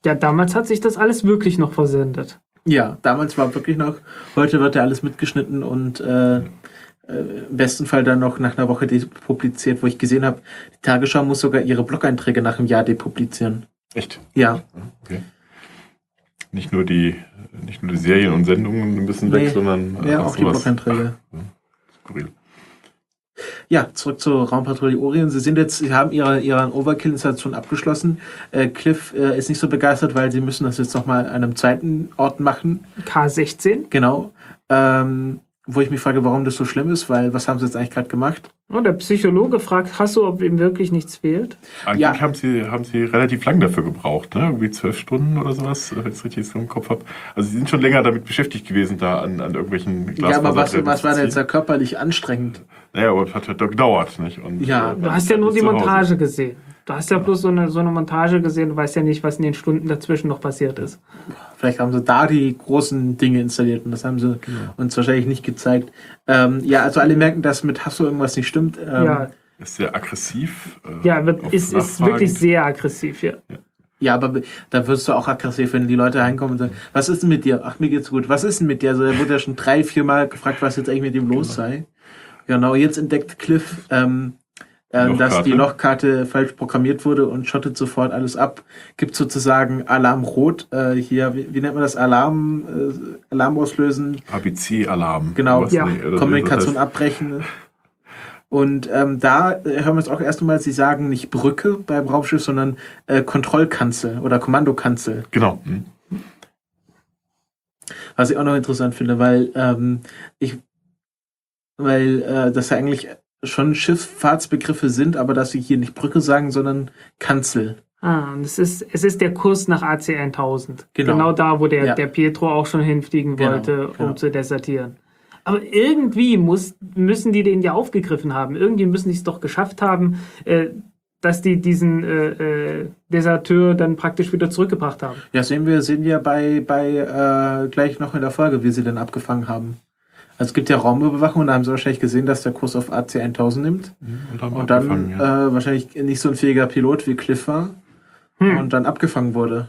Ja, damals hat sich das alles wirklich noch versendet. Ja, damals war wirklich noch, heute wird ja alles mitgeschnitten und äh, äh, im besten Fall dann noch nach einer Woche depubliziert, wo ich gesehen habe, die Tagesschau muss sogar ihre Blog-Einträge nach einem Jahr depublizieren. Echt? Ja. Okay. Nicht nur die, nicht nur die Serien und Sendungen müssen Nee, weg, sondern ja, ach, auch die sowas. Blog-Einträge. Skurril. Ja, zurück zur Raumpatrouille Orion. Sie sind jetzt, Sie haben ihre, ihre Overkill-Installation abgeschlossen. Äh, Cliff äh, ist nicht so begeistert, weil sie müssen das jetzt nochmal an einem zweiten Ort machen. K sechzehn. Genau. Ähm, wo ich mich frage, warum das so schlimm ist, weil was haben sie jetzt eigentlich gerade gemacht? Oh, der Psychologe fragt Hasso, ob ihm wirklich nichts fehlt. Eigentlich Ja. haben sie, haben sie relativ lang dafür gebraucht, ne? Irgendwie zwölf Stunden oder sowas, wenn ich es richtig so im Kopf habe. Also sie sind schon länger damit beschäftigt gewesen, da an, an irgendwelchen Ja, aber was, Glasfasertreppen was war zu denn jetzt ziehen. da körperlich anstrengend? Naja, aber es hat halt doch gedauert, nicht? Und, Ja, äh, Du dann hast ja ist nur er die zu Hause. Montage gesehen. Du hast ja bloß so eine, so eine Montage gesehen, du weißt ja nicht, was in den Stunden dazwischen noch passiert ist. Vielleicht haben sie da die großen Dinge installiert und das haben sie uns wahrscheinlich nicht gezeigt. Ähm, ja, also alle merken, dass mit Hasso irgendwas nicht stimmt. Ähm, ja, Ist sehr aggressiv. Äh, ja wird, auf ist, ist Nachfragen. wirklich sehr aggressiv, ja. Ja, aber da wirst du auch aggressiv, wenn die Leute reinkommen und sagen, was ist denn mit dir? Ach, mir geht's gut. Was ist denn mit dir? Also, da wurde ja schon drei, vier Mal gefragt, was jetzt eigentlich mit ihm los sei. Genau, jetzt entdeckt Cliff, ähm, ähm, dass Lochkarte. die Lochkarte falsch programmiert wurde und schottet sofort alles ab. Gibt sozusagen Alarm rot. Äh, hier, wie, wie nennt man das? Alarm, äh, Alarm auslösen. A B C-Alarm. Genau, Was ja. nicht, oder so, Kommunikation das heißt, abbrechen. Und ähm, da äh, hören wir es auch erst einmal, sie sagen nicht Brücke beim Raumschiff, sondern äh, Kontrollkanzel oder Kommandokanzel. Genau. Hm. Was ich auch noch interessant finde, weil ähm, ich, weil äh, das ja eigentlich schon Schifffahrtsbegriffe sind, aber dass sie hier nicht Brücke sagen, sondern Kanzel. Ah, und es ist, es ist der Kurs nach A C tausend. Genau. Genau, da, wo der, Ja. der Pietro auch schon hinfliegen Genau, wollte, um genau. zu desertieren. Aber irgendwie muss, müssen die den ja aufgegriffen haben. Irgendwie müssen die es doch geschafft haben, äh, dass die diesen äh, äh, Deserteur dann praktisch wieder zurückgebracht haben. Ja, sehen wir, sehen wir bei, bei äh, gleich noch in der Folge, wie sie den abgefangen haben. Also es gibt ja Raumüberwachung und da haben sie wahrscheinlich gesehen, dass der Kurs auf A C tausend nimmt. Und, haben Und dann abgefangen, ja. äh, wahrscheinlich nicht so ein fähiger Pilot wie Cliff war Hm. und dann abgefangen wurde.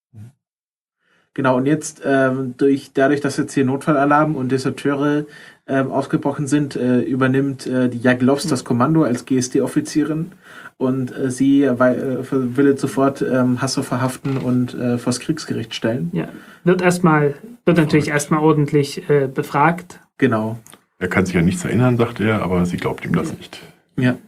Genau, und jetzt ähm, durch dadurch, dass jetzt hier Notfallalarm und Deserteure ähm, ausgebrochen sind, äh, übernimmt äh, die Jaglovs das Kommando als G S D-Offizierin und äh, sie äh, will jetzt sofort ähm, Hasso verhaften und äh, vors Kriegsgericht stellen. Ja, wird erstmal, wird natürlich erstmal ordentlich äh, befragt. Genau. Er kann sich ja nichts erinnern, sagt er, aber sie glaubt ihm das nicht. Ja.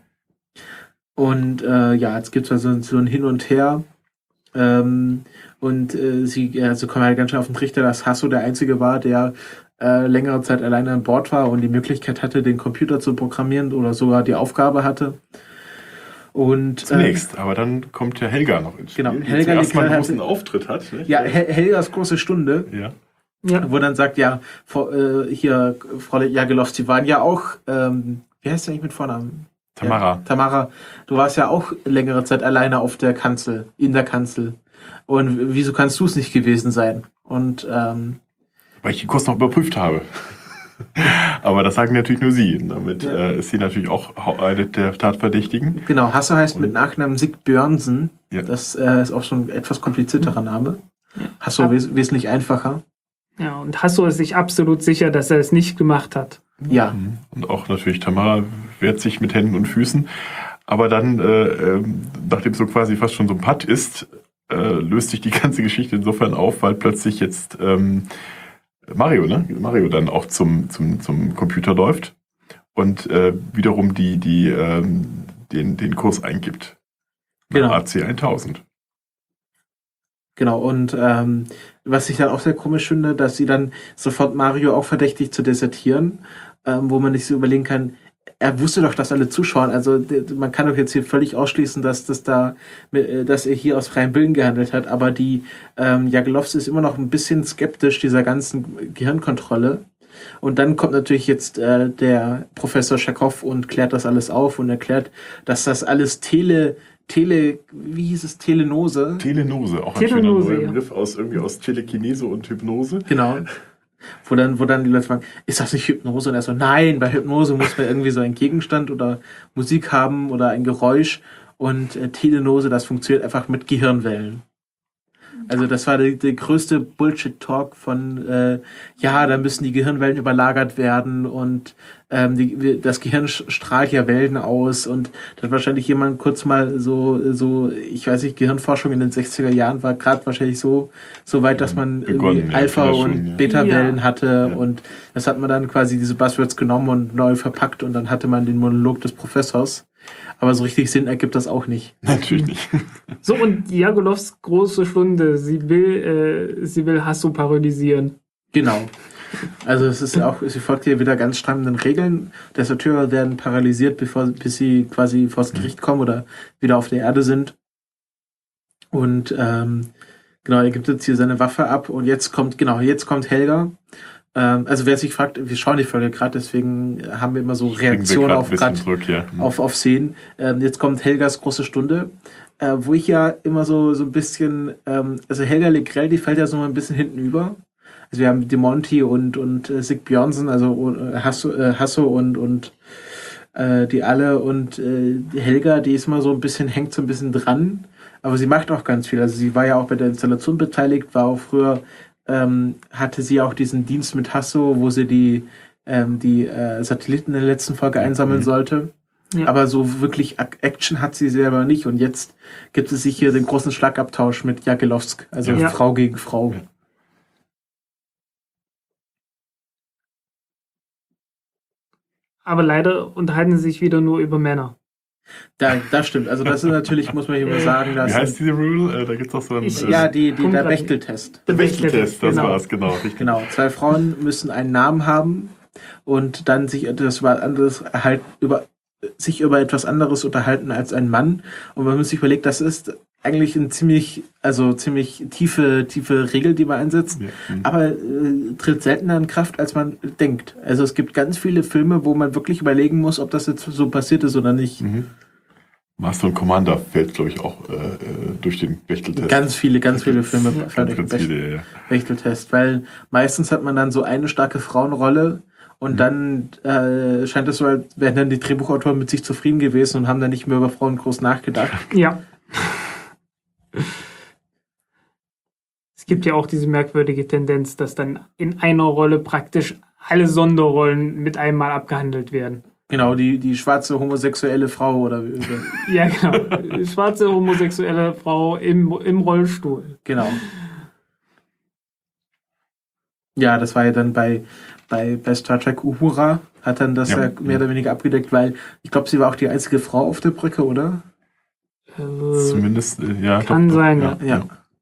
Und äh, ja, jetzt gibt es also so ein Hin und Her. Ähm, und äh, sie also kommen halt ganz schön auf den Trichter, dass Hasso der Einzige war, der äh, längere Zeit alleine an Bord war und die Möglichkeit hatte, den Computer zu programmieren oder sogar die Aufgabe hatte. Und, Zunächst, aber dann kommt ja Helga noch ins Spiel, Genau, die Helga zuerst mal einen hat- großen Auftritt hat. Nicht? Äh, ja, Hel Helgas große Stunde, ja. Ja, wo dann sagt, ja, Frau, äh, hier, Frau Jagelow, Sie waren ja auch, ähm, wie heißt sie eigentlich mit Vornamen? Tamara. Ja, Tamara, du warst ja auch längere Zeit alleine auf der Kanzel, in der Kanzel. Und wieso kannst du es nicht gewesen sein? Und ähm, Weil ich den Kurs noch überprüft habe. Aber das sagen natürlich nur sie. Damit Ja. äh, ist sie natürlich auch hau- eine der Tatverdächtigen. genau, Hasso heißt mit Nachnamen Sig Björnsen. Ja. Das äh, ist auch schon ein etwas komplizierterer Name. Hasso Ab- wes wesentlich einfacher. ja, und Hasso ist sich absolut sicher, dass er es nicht gemacht hat. Ja, Und auch natürlich Tamara wehrt sich mit Händen und Füßen. Aber dann, äh, ähm, nachdem es so quasi fast schon so ein Putt ist, äh, löst sich die ganze Geschichte insofern auf, weil plötzlich jetzt ähm, Mario, ne? Mario dann auch zum, zum, zum Computer läuft und äh, wiederum die, die, ähm, den, den Kurs eingibt. Genau. A C tausend. genau. Und ähm, was ich dann auch sehr komisch finde, dass sie dann sofort Mario auch verdächtigt zu desertieren, ähm, wo man sich so überlegen kann, er wusste doch, dass alle zuschauen. Also d- man kann doch jetzt hier völlig ausschließen, dass das da, äh, dass er hier aus freiem Willen gehandelt hat. Aber die ähm, Jagelovs ist immer noch ein bisschen skeptisch dieser ganzen Gehirnkontrolle. Und dann kommt natürlich jetzt äh, der Professor Schakow und klärt das alles auf und erklärt, dass das alles Tele, Tele, wie hieß es, Telenose? Telenose, auch ein Telenose, schöner neuer ja. Begriff aus irgendwie aus Telekinese und Hypnose. Genau. Wo dann, wo dann die Leute fragen, ist das nicht Hypnose? Und er so, nein, bei Hypnose muss man irgendwie so einen Gegenstand oder Musik haben oder ein Geräusch. Und äh, Telenose, das funktioniert einfach mit Gehirnwellen. Also das war der, der größte Bullshit-Talk von, äh, ja, da müssen die Gehirnwellen überlagert werden und ähm, die, das Gehirn strahlt ja Wellen aus und da hat wahrscheinlich jemand kurz mal so, so, ich weiß nicht, Gehirnforschung in den sechziger Jahren war gerade wahrscheinlich so, so weit, dass man Begonnen, irgendwie ja, Alpha- schon, und ja. Beta-Wellen Ja. hatte Ja. und das hat man dann quasi diese Buzzwords genommen und neu verpackt und dann hatte man den Monolog des Professors. Aber so richtig Sinn ergibt das auch nicht. Natürlich nicht. So, und Jagolovs große Stunde. Sie will, äh, sie will Hasso parodisieren. Genau. Also es ist auch, sie folgt hier wieder ganz stramm den Regeln. Deserteure werden paralysiert, bevor, bis sie quasi vors Gericht kommen oder wieder auf der Erde sind. Und ähm, genau, er gibt jetzt hier seine Waffe ab und jetzt kommt, genau, jetzt kommt Helga. Ähm, also wer sich fragt, wir schauen die Folge gerade, deswegen haben wir immer so Reaktionen auf gerade zurück, ja. auf, auf Szenen. Ähm, jetzt kommt Helgas große Stunde, äh, wo ich ja immer so, so ein bisschen, ähm, also Helga Legrell, die fällt ja so mal ein bisschen hinten über. Also wir haben Demonti und, und äh, Sig Björnsen, also äh, Hasso, äh, Hasso und, und äh, die alle und äh, die Helga, die ist mal so ein bisschen, hängt so ein bisschen dran, aber sie macht auch ganz viel. Also sie war ja auch bei der Installation beteiligt, war auch früher, ähm, hatte sie auch diesen Dienst mit Hasso, wo sie die, ähm, die äh, Satelliten in der letzten Folge einsammeln Mhm. sollte. Ja. Aber so wirklich Ak- Action hat sie selber nicht. Und jetzt gibt es sich hier den großen Schlagabtausch mit Jagelowsk, also Ja. Frau gegen Frau. Ja. Aber leider unterhalten sie sich wieder nur über Männer. Da, das stimmt. Also das ist natürlich, muss man hier mal sagen, Wie dass heißt diese Rule? Äh, da gibt es auch so einen Ich- äh, ja die, die Kommt der grad- Bechteltest. der Bechteltest, das Genau. war's, genau. Richtig. Genau, zwei Frauen müssen einen Namen haben und dann sich etwas über anderes halt über sich über etwas anderes unterhalten als ein Mann. Und wenn man sich überlegt, das ist eigentlich ein ziemlich, also ziemlich tiefe, tiefe Regel, die man einsetzt, Ja. Mhm. aber äh, tritt seltener in Kraft, als man denkt. Also es gibt ganz viele Filme, wo man wirklich überlegen muss, ob das jetzt so passiert ist oder nicht. Mhm. Master und Commander fällt, glaube ich, auch äh, äh, durch den Bechteltest. Ganz viele, ganz viele Filme ganz, fallen ganz, durch ganz den viele, ja. Bechteltest, weil meistens hat man dann so eine starke Frauenrolle und Mhm. dann äh, scheint es so, als wären dann die Drehbuchautoren mit sich zufrieden gewesen und haben dann nicht mehr über Frauen groß nachgedacht. Ja. Es gibt ja auch diese merkwürdige Tendenz, dass dann in einer Rolle praktisch alle Sonderrollen mit einmal abgehandelt werden. Genau, die, die schwarze homosexuelle Frau oder wie- Ja, genau. Schwarze homosexuelle Frau im, im Rollstuhl. genau. Ja, das war ja dann bei, bei, bei Star Trek Uhura, hat dann das ja, Ja. mehr oder weniger abgedeckt, weil ich glaube, sie war auch die einzige Frau auf der Brücke, oder? Äh, Zumindest, äh, ja. Kann doch, doch, sein, ja. Ja.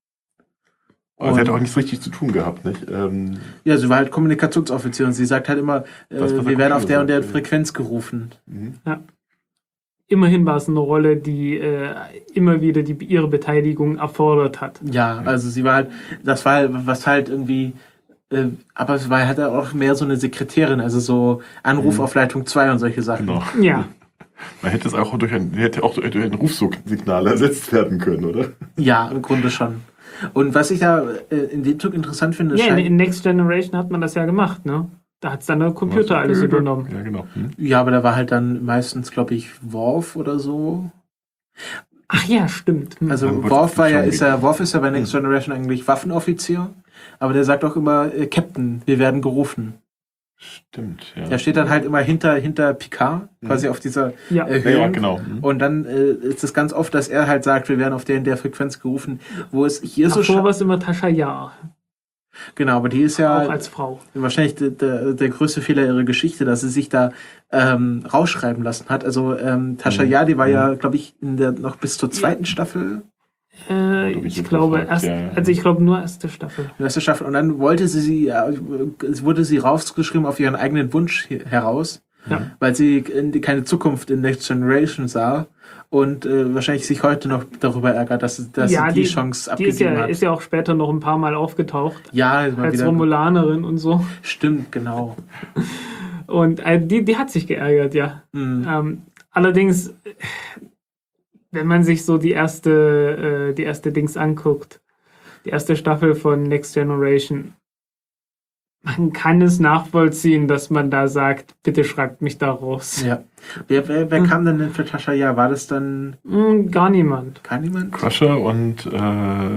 Aber sie hat Und- auch nichts richtig zu tun gehabt, nicht? Ähm, Ja, sie war halt Kommunikationsoffizier und sie sagt halt immer, äh, Das, was der wir werden auf der und der Computer sagt, ja. Frequenz gerufen. mhm. immerhin war es eine Rolle, die äh, immer wieder die, ihre Beteiligung erfordert hat. Ja, also sie war halt, das war halt, was halt irgendwie, äh, aber es war halt auch mehr so eine Sekretärin, also so Anruf Mhm. auf Leitung zwei und solche Sachen. Genau. Ja, Man hätte es auch durch ein, hätte auch durch ein Rufsignal ersetzt werden können, oder? Ja, im Grunde schon. Und was ich da äh, in dem Zug interessant finde, ja in, scheint, in Next Generation hat man das ja gemacht, ne? Da hat es dann der Computer alles übernommen. Ja, genau. Hm. ja, aber da war halt dann meistens, glaube ich, Worf oder so. Ach ja, stimmt. Hm. Also Dann wurde Worf war ja, schon ist ja, Worf ist ja bei Next Generation eigentlich Waffenoffizier, aber der sagt auch immer, äh, Captain, wir werden gerufen. Stimmt, ja. Der steht dann halt immer hinter, hinter Picard, Mhm. quasi auf dieser Ja. äh, ja, Höhe. ja, genau. Hm. Und dann äh, ist es ganz oft, dass er halt sagt, wir werden auf der in der Frequenz gerufen, wo es hier so Davor scha- war es immer Tascha Ja, Genau, aber die ist ja auch als Frau. wahrscheinlich der, der, der größte Fehler ihrer Geschichte, dass sie sich da ähm, rausschreiben lassen hat. Also ähm, Tascha Mhm. Yar, die war ja, glaube ich, in der noch bis zur zweiten Staffel, Äh, Oder wie ich jetzt glaube, verfolgt, erst, ja. also ich glaube nur erste Staffel. die erste Staffel. Und dann wollte sie sie, ja, es wurde sie rausgeschrieben auf ihren eigenen Wunsch he- heraus, Ja. weil sie in die, keine Zukunft in Next Generation sah und äh, wahrscheinlich sich heute noch darüber ärgert, dass, dass Ja, sie die, die- Chance Die ist abgegeben ja, hat. ist ja auch später noch ein paar Mal aufgetaucht. ja, mal Als wieder. Romulanerin und so. Stimmt, genau. Und äh, die, die hat sich geärgert, ja. Mhm. Ähm, allerdings, äh, wenn man sich so die erste, äh, die erste Dings anguckt, die erste Staffel von Next Generation, man kann es nachvollziehen, dass man da sagt, bitte schreibt mich da raus. Ja. Wer, wer, wer kam denn für Tascha Yar? War das dann Hm, gar niemand. gar niemand? Crusher und äh,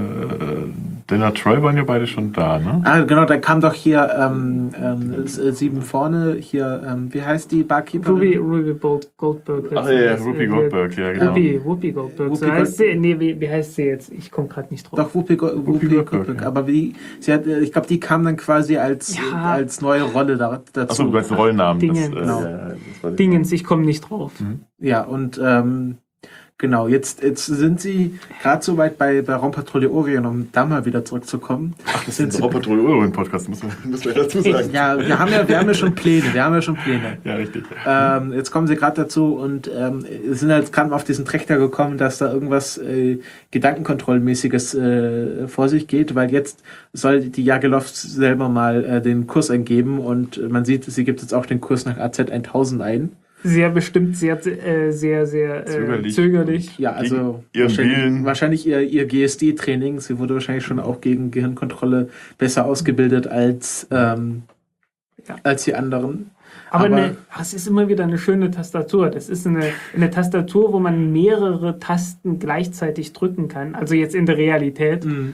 Dana Troy waren ja beide schon da, ne? Ah, genau, da kam doch hier ähm, ähm, s- äh, sieben vorne, hier, ähm, wie heißt die Barkeeper? Ruby, Ruby Gold, Goldberg. Ach ja, Das, Ruby äh, Goldberg, ja, genau. Whoopi, Whoopi Goldberg. So Whoopi heißt sie. Nee, wie, wie heißt sie jetzt? Ich komme gerade nicht drauf. Doch, Whoopi, Go- Whoopi Goldberg, Goldberg. ja. Aber wie, sie hat, äh, ich glaube, die kam dann quasi als, Ja. äh, als neue Rolle da, dazu. Achso, du meinst den Rollennamen. Dinge, das, äh, genau. ja, das war- Dingens, ich komme nicht drauf. Ja, und ähm, genau, jetzt, jetzt sind sie gerade so weit bei, bei Raumpatrouille Orion, um da mal wieder zurückzukommen. Ach, das ist ein Roboter Euro Podcast, muss man, muss man dazu sagen. Ja, wir haben ja, wir haben ja schon Pläne, wir haben ja schon Pläne. Ja, richtig. Ähm, jetzt kommen sie gerade dazu und ähm, sind halt gerade auf diesen Trichter gekommen, dass da irgendwas äh, Gedankenkontrollmäßiges äh, vor sich geht, weil jetzt soll die Jagelow selber mal äh, den Kurs eingeben und man sieht, sie gibt jetzt auch den Kurs nach A Z tausend ein. Sehr bestimmt, sehr, äh, sehr, sehr äh, Zögerlich. zögerlich. Ja, also Gegen ihren wahrscheinlich, Willen. wahrscheinlich ihr, ihr G S D-Training. Sie wurde wahrscheinlich schon auch gegen Gehirnkontrolle besser ausgebildet als, ähm, Ja. als die anderen. Aber, Aber- eine, es ist immer wieder eine schöne Tastatur. Das ist eine, eine Tastatur, wo man mehrere Tasten gleichzeitig drücken kann. Also jetzt in der Realität, Mhm.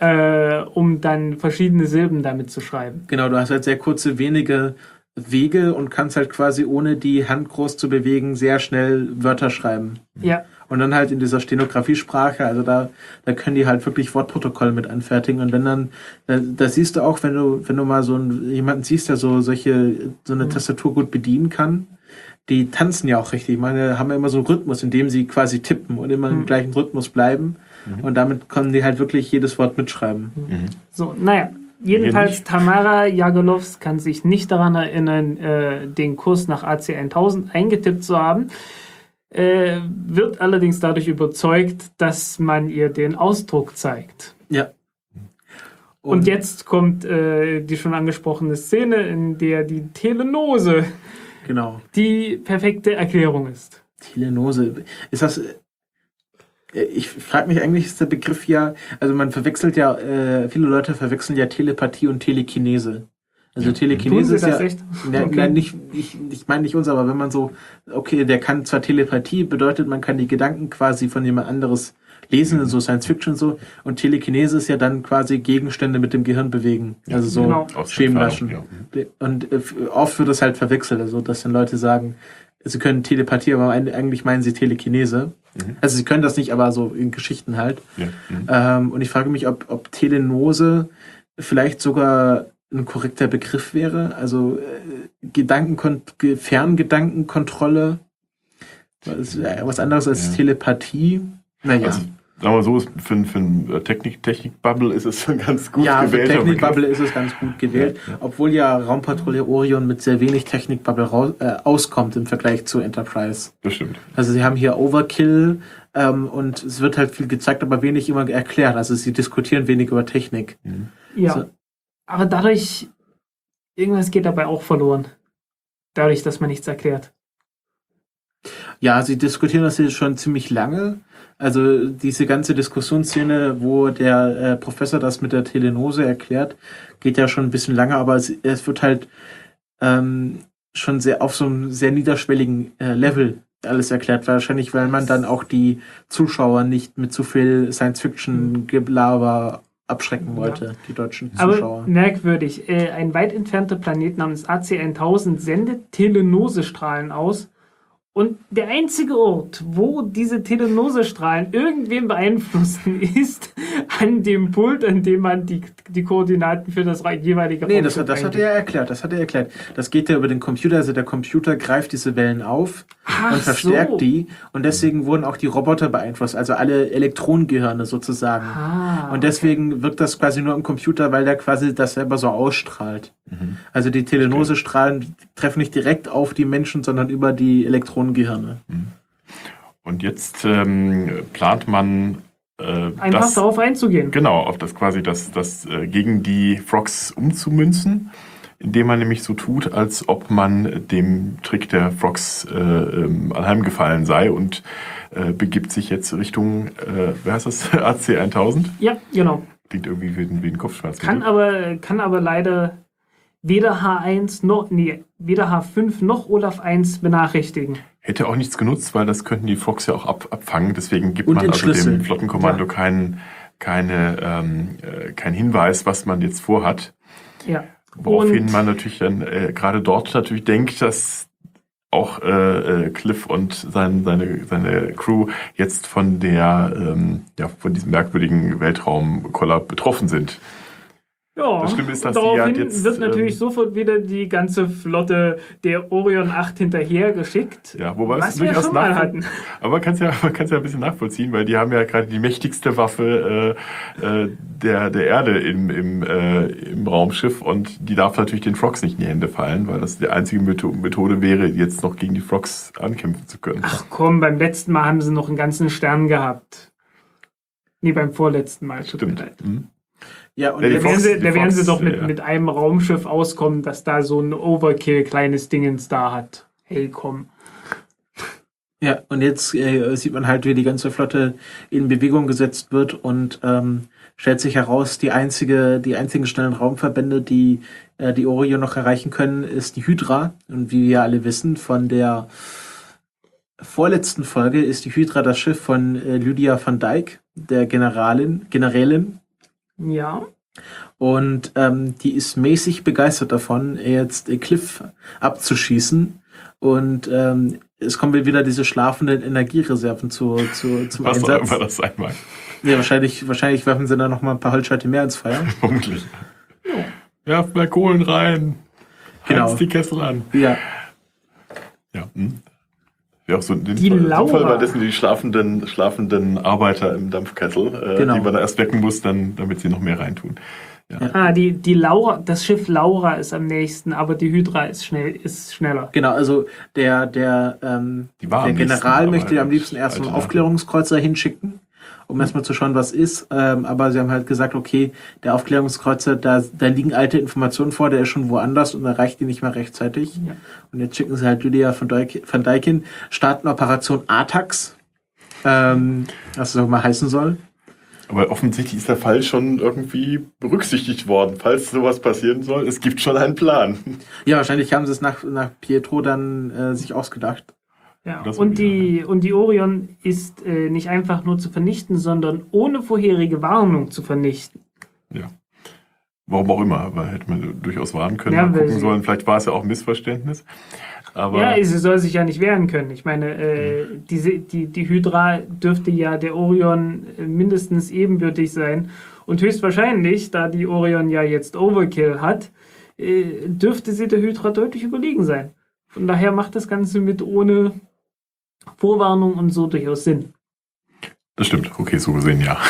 äh, um dann verschiedene Silben damit zu schreiben. Genau, du hast halt sehr kurze, wenige Wege und kannst halt quasi ohne die Hand groß zu bewegen sehr schnell Wörter schreiben. Ja, Und dann halt in dieser Stenografiesprache, also da, da können die halt wirklich Wortprotokolle mit anfertigen. Und wenn dann, da, da siehst du auch, wenn du, wenn du mal so einen, jemanden siehst, der so solche, so eine Tastatur gut bedienen kann, die tanzen ja auch richtig. Ich meine, haben ja immer so einen Rhythmus, in dem sie quasi tippen und immer im Mhm. gleichen Rhythmus bleiben. Und damit können die halt wirklich jedes Wort mitschreiben. so, naja. Jedenfalls, Tamara Jagelows kann sich nicht daran erinnern, äh, den Kurs nach A C tausend eingetippt zu haben, äh, wird allerdings dadurch überzeugt, dass man ihr den Ausdruck zeigt. Ja. Und, jetzt kommt äh, die schon angesprochene Szene, in der die Telenose Genau. die perfekte Erklärung ist. Telenose. Ist das. äh, Ich frage mich eigentlich, ist der Begriff ja. Also man verwechselt ja, äh, viele Leute verwechseln ja Telepathie und Telekinese. Also Ja. Telekinese Tun sie ist das ja. echt? Ne, Okay. Nein, nicht, ich, ich meine nicht uns, aber wenn man so, okay, der kann zwar Telepathie, bedeutet, man kann die Gedanken quasi von jemand anderes lesen, so Science Fiction und so, und Telekinese ist ja dann quasi Gegenstände mit dem Gehirn bewegen. Also so Genau. Aus der Schemenlaschen. Entfernung, Und äh, oft wird das halt verwechselt, also dass dann Leute sagen, sie können Telepathie, aber ein- eigentlich meinen sie Telekinese. Mhm. Also sie können das nicht, aber so in Geschichten halt. Ja. Ja. Mhm. Ähm, und ich frage mich, ob, ob Telenose vielleicht sogar ein korrekter Begriff wäre. Also äh, Gedankenkon Ge- Ferngedankenkontrolle. Was, äh, was anderes als Ja. Telepathie. Naja. Also, sagen wir so, ist für, ein- für ein Technik, Technik-Bubble ist es ein ganz gut Ja, für gewählter Technikbubble Begriff. ist es ganz gut gewählt, Ja, ja. obwohl ja Raumpatrouille Orion mit sehr wenig Technikbubble raus, äh, auskommt im Vergleich zu Enterprise. Das stimmt. Also sie haben hier Overkill ähm, und es wird halt viel gezeigt, aber wenig immer erklärt. Also sie diskutieren wenig über Technik. Ja. So. Aber dadurch, irgendwas geht dabei auch verloren. Dadurch, dass man nichts erklärt. Ja, sie diskutieren das hier schon ziemlich lange. Also diese ganze Diskussionsszene, wo der äh, Professor das mit der Telenose erklärt, geht ja schon ein bisschen lange, aber es, es wird halt ähm, schon sehr auf so einem sehr niederschwelligen äh, Level alles erklärt. Wahrscheinlich, weil man dann auch die Zuschauer nicht mit zu viel Science-Fiction-Gelaber abschrecken wollte, die deutschen Aber Zuschauer. merkwürdig, äh, ein weit entfernter Planet namens A C tausend sendet Telenosestrahlen aus. Und der einzige Ort, wo diese Telenosestrahlen irgendwen beeinflussen, ist an dem Pult, an dem man die, die Koordinaten für das jeweilige Nee, das, Raumschiff das hat eingibt. er erklärt, das hat er erklärt. Das geht ja über den Computer, also der Computer greift diese Wellen auf Ach und verstärkt so. die und deswegen wurden auch die Roboter beeinflusst, also alle Elektronengehirne sozusagen. Ah, Und deswegen wirkt das quasi nur im Computer, weil der quasi das selber so ausstrahlt. Also die Telenosestrahlen treffen nicht direkt auf die Menschen, sondern über die Elektronengehirne. Und jetzt ähm, plant man äh, einfach das, darauf einzugehen. genau, auf das quasi das, das äh, gegen die Frogs umzumünzen, indem man nämlich so tut, als ob man dem Trick der Frogs äh, ähm, anheimgefallen sei und äh, begibt sich jetzt Richtung, äh, wer heißt das, A C tausend? Ja, genau. Klingt irgendwie wie ein, wie ein Kopfschmerz. Kann aber, kann aber leider weder H eins noch, nee, weder H fünf noch Olaf eins benachrichtigen. Hätte auch nichts genutzt, weil das könnten die Fox ja auch ab, abfangen. Deswegen gibt Und man also entschlüsseln. dem Flottenkommando Ja. keinen keine, ähm, äh, kein Hinweis, was man jetzt vorhat. Ja. Woraufhin Und- man natürlich dann äh, gerade dort natürlich denkt, dass auch äh, äh, Cliff und sein, seine, seine Crew jetzt von der ähm, ja, von diesem merkwürdigen Weltraumkoller betroffen sind. Ja, Das Schlimme ist, dass die daraufhin ja jetzt, wird natürlich ähm, sofort wieder die ganze Flotte der Orion acht hinterher geschickt. Ja, wobei was es wir durchaus schon mal nachvoll- hatten. Aber man kann es ja, man kann's ja ein bisschen nachvollziehen, weil die haben ja gerade die mächtigste Waffe äh, äh, der, der Erde im, im, äh, im Raumschiff und die darf natürlich den Frogs nicht in die Hände fallen, weil das die einzige Metho- Methode wäre, jetzt noch gegen die Frogs ankämpfen zu können. Ach komm, beim letzten Mal haben sie noch einen ganzen Stern gehabt. Nee, beim vorletzten Mal. Tut mir Stimmt. leid. Mhm. Ja, und Ja, die Da werden, Fox- sie, die da werden sie Fox, doch mit, ja. mit einem Raumschiff auskommen, das da so ein Overkill-kleines Dingens da hat. Hey, komm. Ja, und jetzt äh, sieht man halt, wie die ganze Flotte in Bewegung gesetzt wird und ähm, stellt sich heraus, die einzige, die einzigen schnellen Raumverbände, die äh, die Orion noch erreichen können, ist die Hydra. Und wie wir alle wissen, von der vorletzten Folge ist die Hydra das Schiff von äh, Lydia van Dijk, der Generalin, Generälin. Ja. Und ähm, die ist mäßig begeistert davon, jetzt äh, Cliff abzuschießen. Und ähm, es kommen wieder diese schlafenden Energiereserven zu, zu, zum Was auch Einsatz. immer das sein mag. Ja, wahrscheinlich, wahrscheinlich werfen sie da noch mal ein paar Holzscheite mehr ins Feuer. Vermutlich. Werft mehr Kohlen rein. Genau. Heizt die Kessel an. Ja, Ja. Hm. Ja, auch so in dem Die Fall, in dem Laura. Fall war das sind die schlafenden, schlafenden Arbeiter im Dampfkessel, äh, Genau. die man da erst wecken muss, dann, damit sie noch mehr reintun. Ja. Ah, die, die Laura, das Schiff Laura ist am nächsten, aber die Hydra ist schnell, ist schneller. genau. Also der, der, ähm, Die war der am nächsten, General aber möchte halt am liebsten erst einen Alternative. Aufklärungskreuzer hinschicken, um erstmal zu schauen, was ist. Ähm, aber sie haben halt gesagt, okay, der Aufklärungskreuzer, da, da liegen alte Informationen vor, der ist schon woanders und erreicht die nicht mehr rechtzeitig. Ja. Und jetzt schicken sie halt Lydia van Dijk, van Dijk hin, starten Operation Artax, ähm, was das auch mal heißen soll. Aber offensichtlich ist der Fall schon irgendwie berücksichtigt worden, falls sowas passieren soll. Es gibt schon einen Plan. Ja, wahrscheinlich haben sie es nach, nach Pietro dann äh, sich ausgedacht. Ja. Das Und wird die, und die Orion ist äh, nicht einfach nur zu vernichten, sondern ohne vorherige Warnung zu vernichten. Ja. Warum auch immer, aber hätte man durchaus warnen können, Ja, mal weil gucken sie- sollen. Vielleicht war es ja auch ein Missverständnis. Aber Ja, sie soll sich ja nicht wehren können. Ich meine, äh, diese, die, die Hydra dürfte ja der Orion äh, mindestens ebenbürtig sein. Und höchstwahrscheinlich, da die Orion ja jetzt Overkill hat, äh, dürfte sie der Hydra deutlich überlegen sein. Von daher macht das Ganze mit ohne Vorwarnung und so durchaus Sinn. das stimmt. Okay, so gesehen, ja.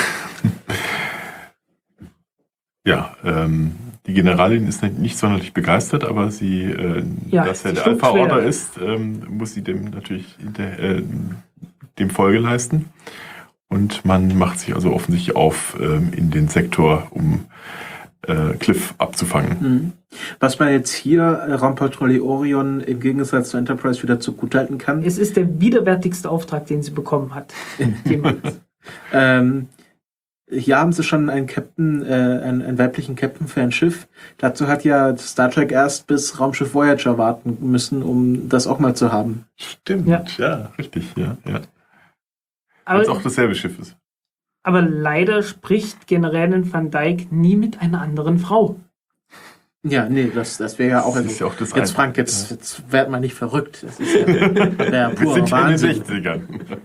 Ja, ähm, die Generalin ist nicht sonderlich begeistert, aber sie, äh, Ja, dass er sie der schluckt Alpha-Order schwer. ist, ähm, muss sie dem natürlich hinter, äh, dem Folge leisten. Und man macht sich also offensichtlich auf ähm, in den Sektor, um äh, Cliff abzufangen. Mhm. Was man jetzt hier äh, Raumpatrouille Orion im Gegensatz zur Enterprise wieder zugutehalten kann. Es ist der widerwärtigste Auftrag, den sie bekommen hat. Jemals. Ähm, hier haben sie schon einen Captain, äh, einen, einen weiblichen Captain für ein Schiff. Dazu hat ja Star Trek erst bis Raumschiff Voyager warten müssen, um das auch mal zu haben. Stimmt, Ja. ja, richtig, ja, ja. Aber, Weil es auch dasselbe Schiff ist. aber leider spricht Generälin Van Dijk nie mit einer anderen Frau. Ja, nee, das, das wäre ja auch... Das ist ja auch das jetzt eine. Frank, jetzt, jetzt werd mal nicht verrückt. Das ist ja, wär Wir purer sind ja in den Wahnsinn. sechzigern.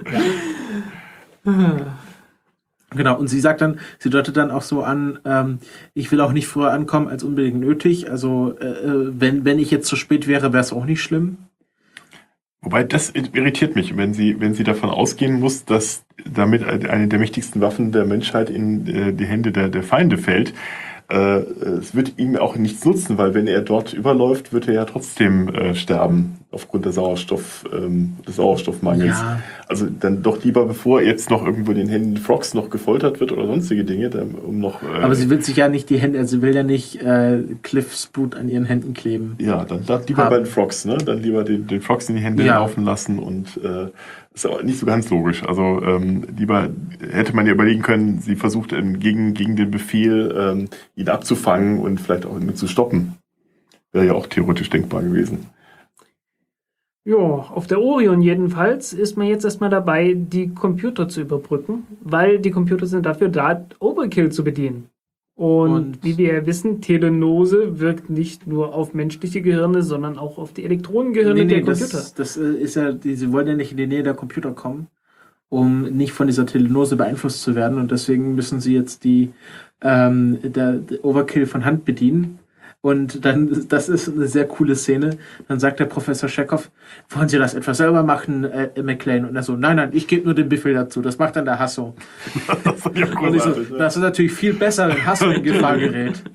Genau, und sie sagt dann, sie deutet dann auch so an, ähm, ich will auch nicht früher ankommen als unbedingt nötig. Also äh, wenn, wenn ich jetzt zu spät wäre, wäre es auch nicht schlimm. Wobei, das irritiert mich, wenn sie, wenn sie davon ausgehen muss, dass damit eine der mächtigsten Waffen der Menschheit in äh, die Hände der, der Feinde fällt. Äh, es wird ihm auch nichts nutzen, weil wenn er dort überläuft, wird er ja trotzdem äh, sterben aufgrund der Sauerstoff, ähm, des Sauerstoffmangels. Ja. Also dann doch lieber, bevor jetzt noch irgendwo in den Händen Frogs noch gefoltert wird oder sonstige Dinge, dann, um noch. Äh, Aber sie will sich ja nicht die Hände, also sie will ja nicht äh, Cliffs Blut an ihren Händen kleben. Ja, dann, dann lieber Haben. bei den Frogs, ne? Dann lieber den, den Frogs in die Hände Ja. laufen lassen und äh, ist aber nicht so ganz logisch. Also ähm, lieber hätte man ja überlegen können, sie versucht ähm, gegen, gegen den Befehl, ähm, ihn abzufangen und vielleicht auch ihn zu stoppen. Wäre ja auch theoretisch denkbar gewesen. Ja, auf der Orion jedenfalls ist man jetzt erstmal dabei, die Computer zu überbrücken, weil die Computer sind dafür da, Overkill zu bedienen. Und, Und- wie wir ja wissen, Telenose wirkt nicht nur auf menschliche Gehirne, sondern auch auf die Elektronengehirne Nee, nee, der Computer. das, das äh, ist ja, die, sie wollen ja nicht in die Nähe der Computer kommen, um nicht von dieser Telenose beeinflusst zu werden. Und deswegen müssen sie jetzt die ähm, der, der Overkill von Hand bedienen. Und dann, das ist eine sehr coole Szene. Dann sagt der Professor Chekhov, wollen Sie das etwa selber machen, äh, McLean? Und er so, nein, nein, ich gebe nur den Befehl dazu. Das macht dann der Hasso. Das ist ja Und ich so, großartig. das ist natürlich viel besser, wenn Hasso in Gefahr gerät.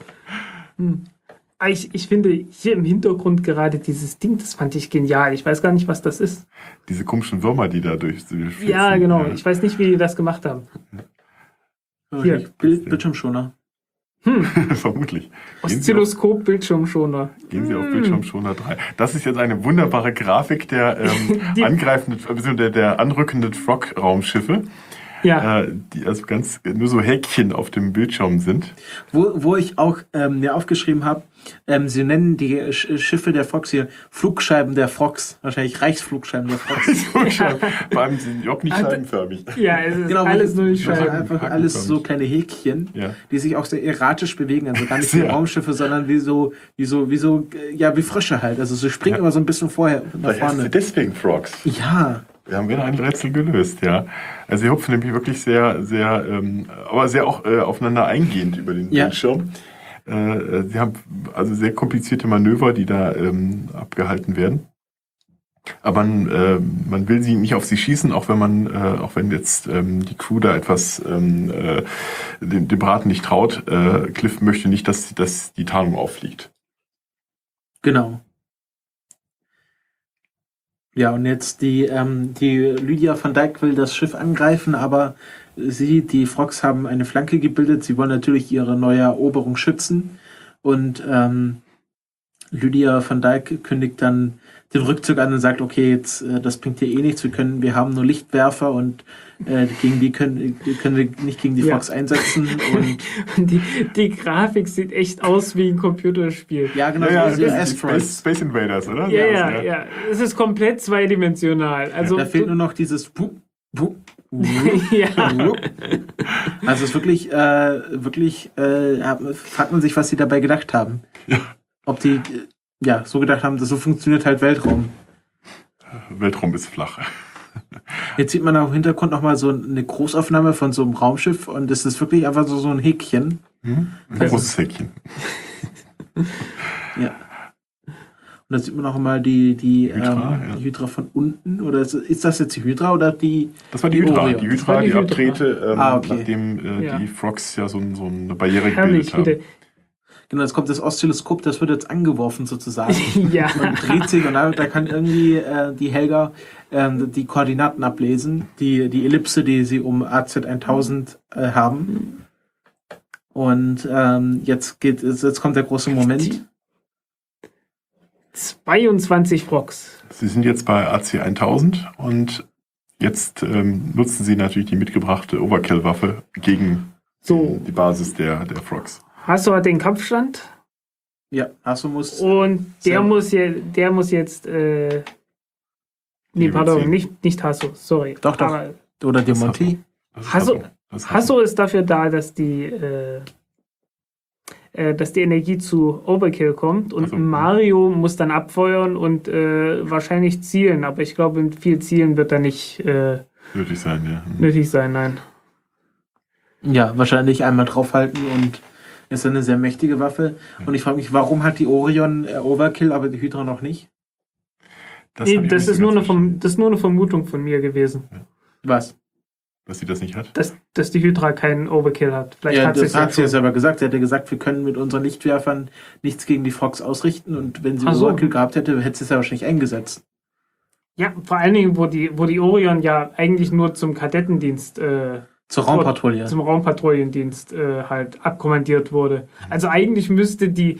Ah, Ich, ich finde hier im Hintergrund gerade dieses Ding, das fand ich genial. Ich weiß gar nicht, was das ist. Diese komischen Würmer, die da durch durchflitzen. Ja, genau. Ich weiß nicht, wie die das gemacht haben. Hier. Bild, Bildschirmschoner. Vermutlich. Gehen Sie, auf, Oszilloskop, Bildschirmschoner. gehen Sie auf Bildschirmschoner drei. Das ist jetzt eine wunderbare Grafik der ähm, Die- angreifenden, beziehungsweise der, der anrückenden Frog-Raumschiffe, Ja, äh, die also ganz nur so Häkchen auf dem Bildschirm sind. Wo, wo ich auch ähm, mir aufgeschrieben habe, ähm, sie nennen die Sch Schiffe der Frogs hier Flugscheiben der Frogs. Wahrscheinlich Reichsflugscheiben der Frogs. Vor allem sind die auch nicht scheibenförmig. ja, es ist Genau, alles nur die also Scheiben. einfach Hakenförmig. alles so kleine Häkchen, Ja. die sich auch sehr erratisch bewegen. Also gar nicht wie Sehr. Raumschiffe, sondern wie so, wie so, wie so, äh, ja, wie Frösche halt. Also sie springen Ja. immer so ein bisschen vorher nach Vielleicht heißt sie vorne. deswegen Frogs. Ja, Wir haben wieder ein Rätsel gelöst, ja. Also sie hupfen nämlich wirklich sehr, sehr, ähm, aber sehr auch äh, aufeinander eingehend über den Ja. Bildschirm. Äh, sie haben also sehr komplizierte Manöver, die da ähm, abgehalten werden. Aber man, äh, man will sie nicht auf sie schießen, auch wenn man, äh, auch wenn jetzt ähm, die Crew da etwas ähm, äh, dem, dem Braten nicht traut. Äh, Cliff möchte nicht, dass, dass die Tarnung auffliegt. genau. Ja, und jetzt die, ähm, die Lydia van Dijk will das Schiff angreifen, aber sie, die Frogs, haben eine Flanke gebildet. Sie wollen natürlich ihre neue Eroberung schützen. Und ähm, Lydia van Dijk kündigt dann den Rückzug an und sagt, okay, jetzt äh, das bringt hier eh nichts. Wir können, wir haben nur Lichtwerfer und äh, gegen die können, die können wir nicht gegen die Ja. Frogs einsetzen. Und Und die, die Grafik sieht echt aus wie ein Computerspiel. ja, genau, Ja, ja, so wie das sind die Asteroids. Space, Space Invaders, oder? Ja, Ja, ja, ja. Es ist komplett zweidimensional. Also, Da fehlt nur noch dieses Puh, Puh, ja. Also es ist wirklich, äh, wirklich, äh, fragt man sich, was sie dabei gedacht haben. Ja. Ob die, äh, ja, so gedacht haben, dass so funktioniert halt Weltraum. Weltraum ist flach. Jetzt sieht man auch im Hintergrund nochmal so eine Großaufnahme von so einem Raumschiff und es ist wirklich einfach so, so ein Häkchen. Ein großes Häkchen. Ja. Und da sieht man auch mal die, die, Hydra, ähm, ja. die Hydra von unten. Oder ist, ist das jetzt die Hydra oder die? Das war die, Die Hydra. Orion. Die Das war Hydra, die die, Hydra. abtrete, ähm, Ah, okay. nachdem äh, Ja. die Frogs ja so, ein, so eine Barriere Herrlich, gebildet haben. wieder. Genau, jetzt kommt das Oszilloskop, das wird jetzt angeworfen sozusagen. Ja. Man dreht sich und da, da kann irgendwie äh, die Helga ähm, die Koordinaten ablesen, die, die Ellipse, die sie um A Z tausend äh, haben. Und ähm, jetzt geht jetzt kommt der große Moment. zweiundzwanzig Frogs. Sie sind jetzt bei A C tausend und jetzt ähm, nutzen sie natürlich die mitgebrachte Overkill-Waffe gegen So, die Basis der, der Frogs. Hasso hat den Kampfstand Ja, Hasso muss. und der Sehr- muss, je, der muss jetzt. Äh, nee, Die pardon, überziehen. nicht, nicht Hasso, sorry. Doch, doch. Aber Oder Diamanti. Das ist Hasso- Das ist Hasso ist dafür da, dass die, äh, äh, dass die Energie zu Overkill kommt und Ach so. Mario muss dann abfeuern und äh, wahrscheinlich zielen, aber ich glaube, mit viel Zielen wird da nicht äh, nötig sein, ja. Mhm. nötig sein, nein. Ja, wahrscheinlich einmal draufhalten und ist eine sehr mächtige Waffe. Und ich frage mich, warum hat die Orion äh, Overkill, aber die Hydra noch nicht? Das, Nee, hab ich das, nicht ist so nur eine ganz Verm das ist nur eine Vermutung von mir gewesen, Was? verstanden, dass sie das nicht hat. dass, dass die Hydra keinen Overkill hat. Vielleicht Ja, hat sie das es ja hat sie ja schon. selber gesagt. Sie hat ja gesagt, wir können mit unseren Lichtwerfern nichts gegen die Frogs ausrichten. Und wenn sie Ach so. Overkill gehabt hätte, hätte sie es ja wahrscheinlich eingesetzt. Ja, vor allen Dingen, wo die, wo die Orion ja eigentlich nur zum Kadettendienst äh, Zur Raumpatrouille. zum Raumpatrouillendienst äh, halt abkommandiert wurde. Also eigentlich müsste die,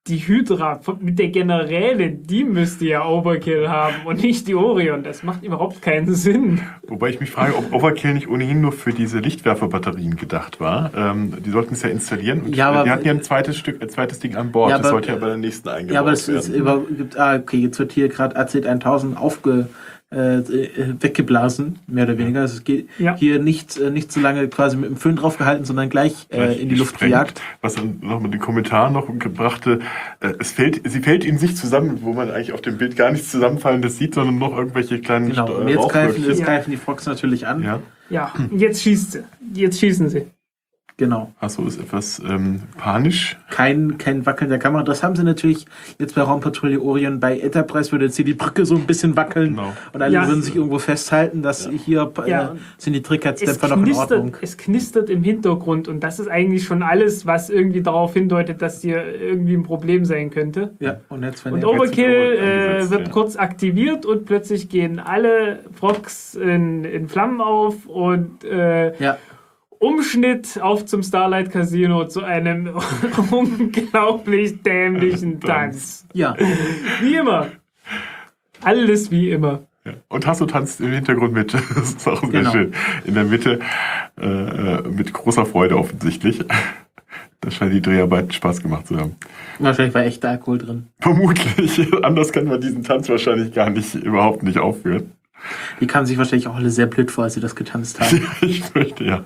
die Hydra mit der Generälin, die müsste ja Overkill haben und nicht die Orion. Das macht überhaupt keinen Sinn. Wobei ich mich frage, ob Overkill nicht ohnehin nur für diese Lichtwerferbatterien gedacht war. Ähm, die sollten es ja installieren. Und Ja, aber- die hatten ja ein zweites Stück, ein zweites Ding an Bord. Ja, das aber- sollte ja bei der nächsten eingebaut Ja, aber es werden. ist über, gibt, ah, okay, jetzt wird hier gerade A Z tausend aufge, äh, weggeblasen, mehr oder weniger. Also es geht Ja. hier nicht, äh, nicht so lange quasi mit dem Föhn draufgehalten, sondern gleich, äh, Gleich in die Luft gesprengt. gejagt. Was dann noch mit den Kommentaren noch gebrachte, äh, es fällt, sie fällt in sich zusammen, wo man eigentlich auf dem Bild gar nichts Zusammenfallendes sieht, sondern noch irgendwelche kleinen Genau. Sta- Und jetzt greifen, Rauchwölkchen. jetzt Ja. greifen die Fox natürlich an. Ja. Ja, jetzt schießt sie. Jetzt schießen sie. Genau. Achso, ist etwas ähm, panisch. Kein, kein Wackeln der Kamera. Das haben sie natürlich jetzt bei Raumpatrouille Orion. Bei Enterprise würde jetzt hier die Brücke so ein bisschen wackeln. Genau. Und alle Ja. würden sich irgendwo festhalten, dass hier äh, Ja. sind die Es Trickheitsdämpfer noch in Ordnung. knistert, es knistert im Hintergrund und das ist eigentlich schon alles, was irgendwie darauf hindeutet, dass hier irgendwie ein Problem sein könnte. Ja, und jetzt, wenn Und der- Overkill Overkill äh, angesetzt, wird ja. kurz aktiviert und plötzlich gehen alle Frogs in, in Flammen auf und äh, ja, Umschnitt auf zum Starlight Casino zu einem unglaublich dämlichen Tanz. ja, Wie immer. Alles wie immer. Ja. Und Hasso tanzt im Hintergrund mit. Das ist auch sehr Genau. schön. In der Mitte äh, äh, mit großer Freude offensichtlich. Da scheint die Dreharbeiten Spaß gemacht zu haben. wahrscheinlich war echter Alkohol drin. Vermutlich. Anders kann man diesen Tanz wahrscheinlich gar nicht, überhaupt nicht aufführen. Die kamen sich wahrscheinlich auch alle sehr blöd vor, als sie das getanzt haben. Ich fürchte, ja.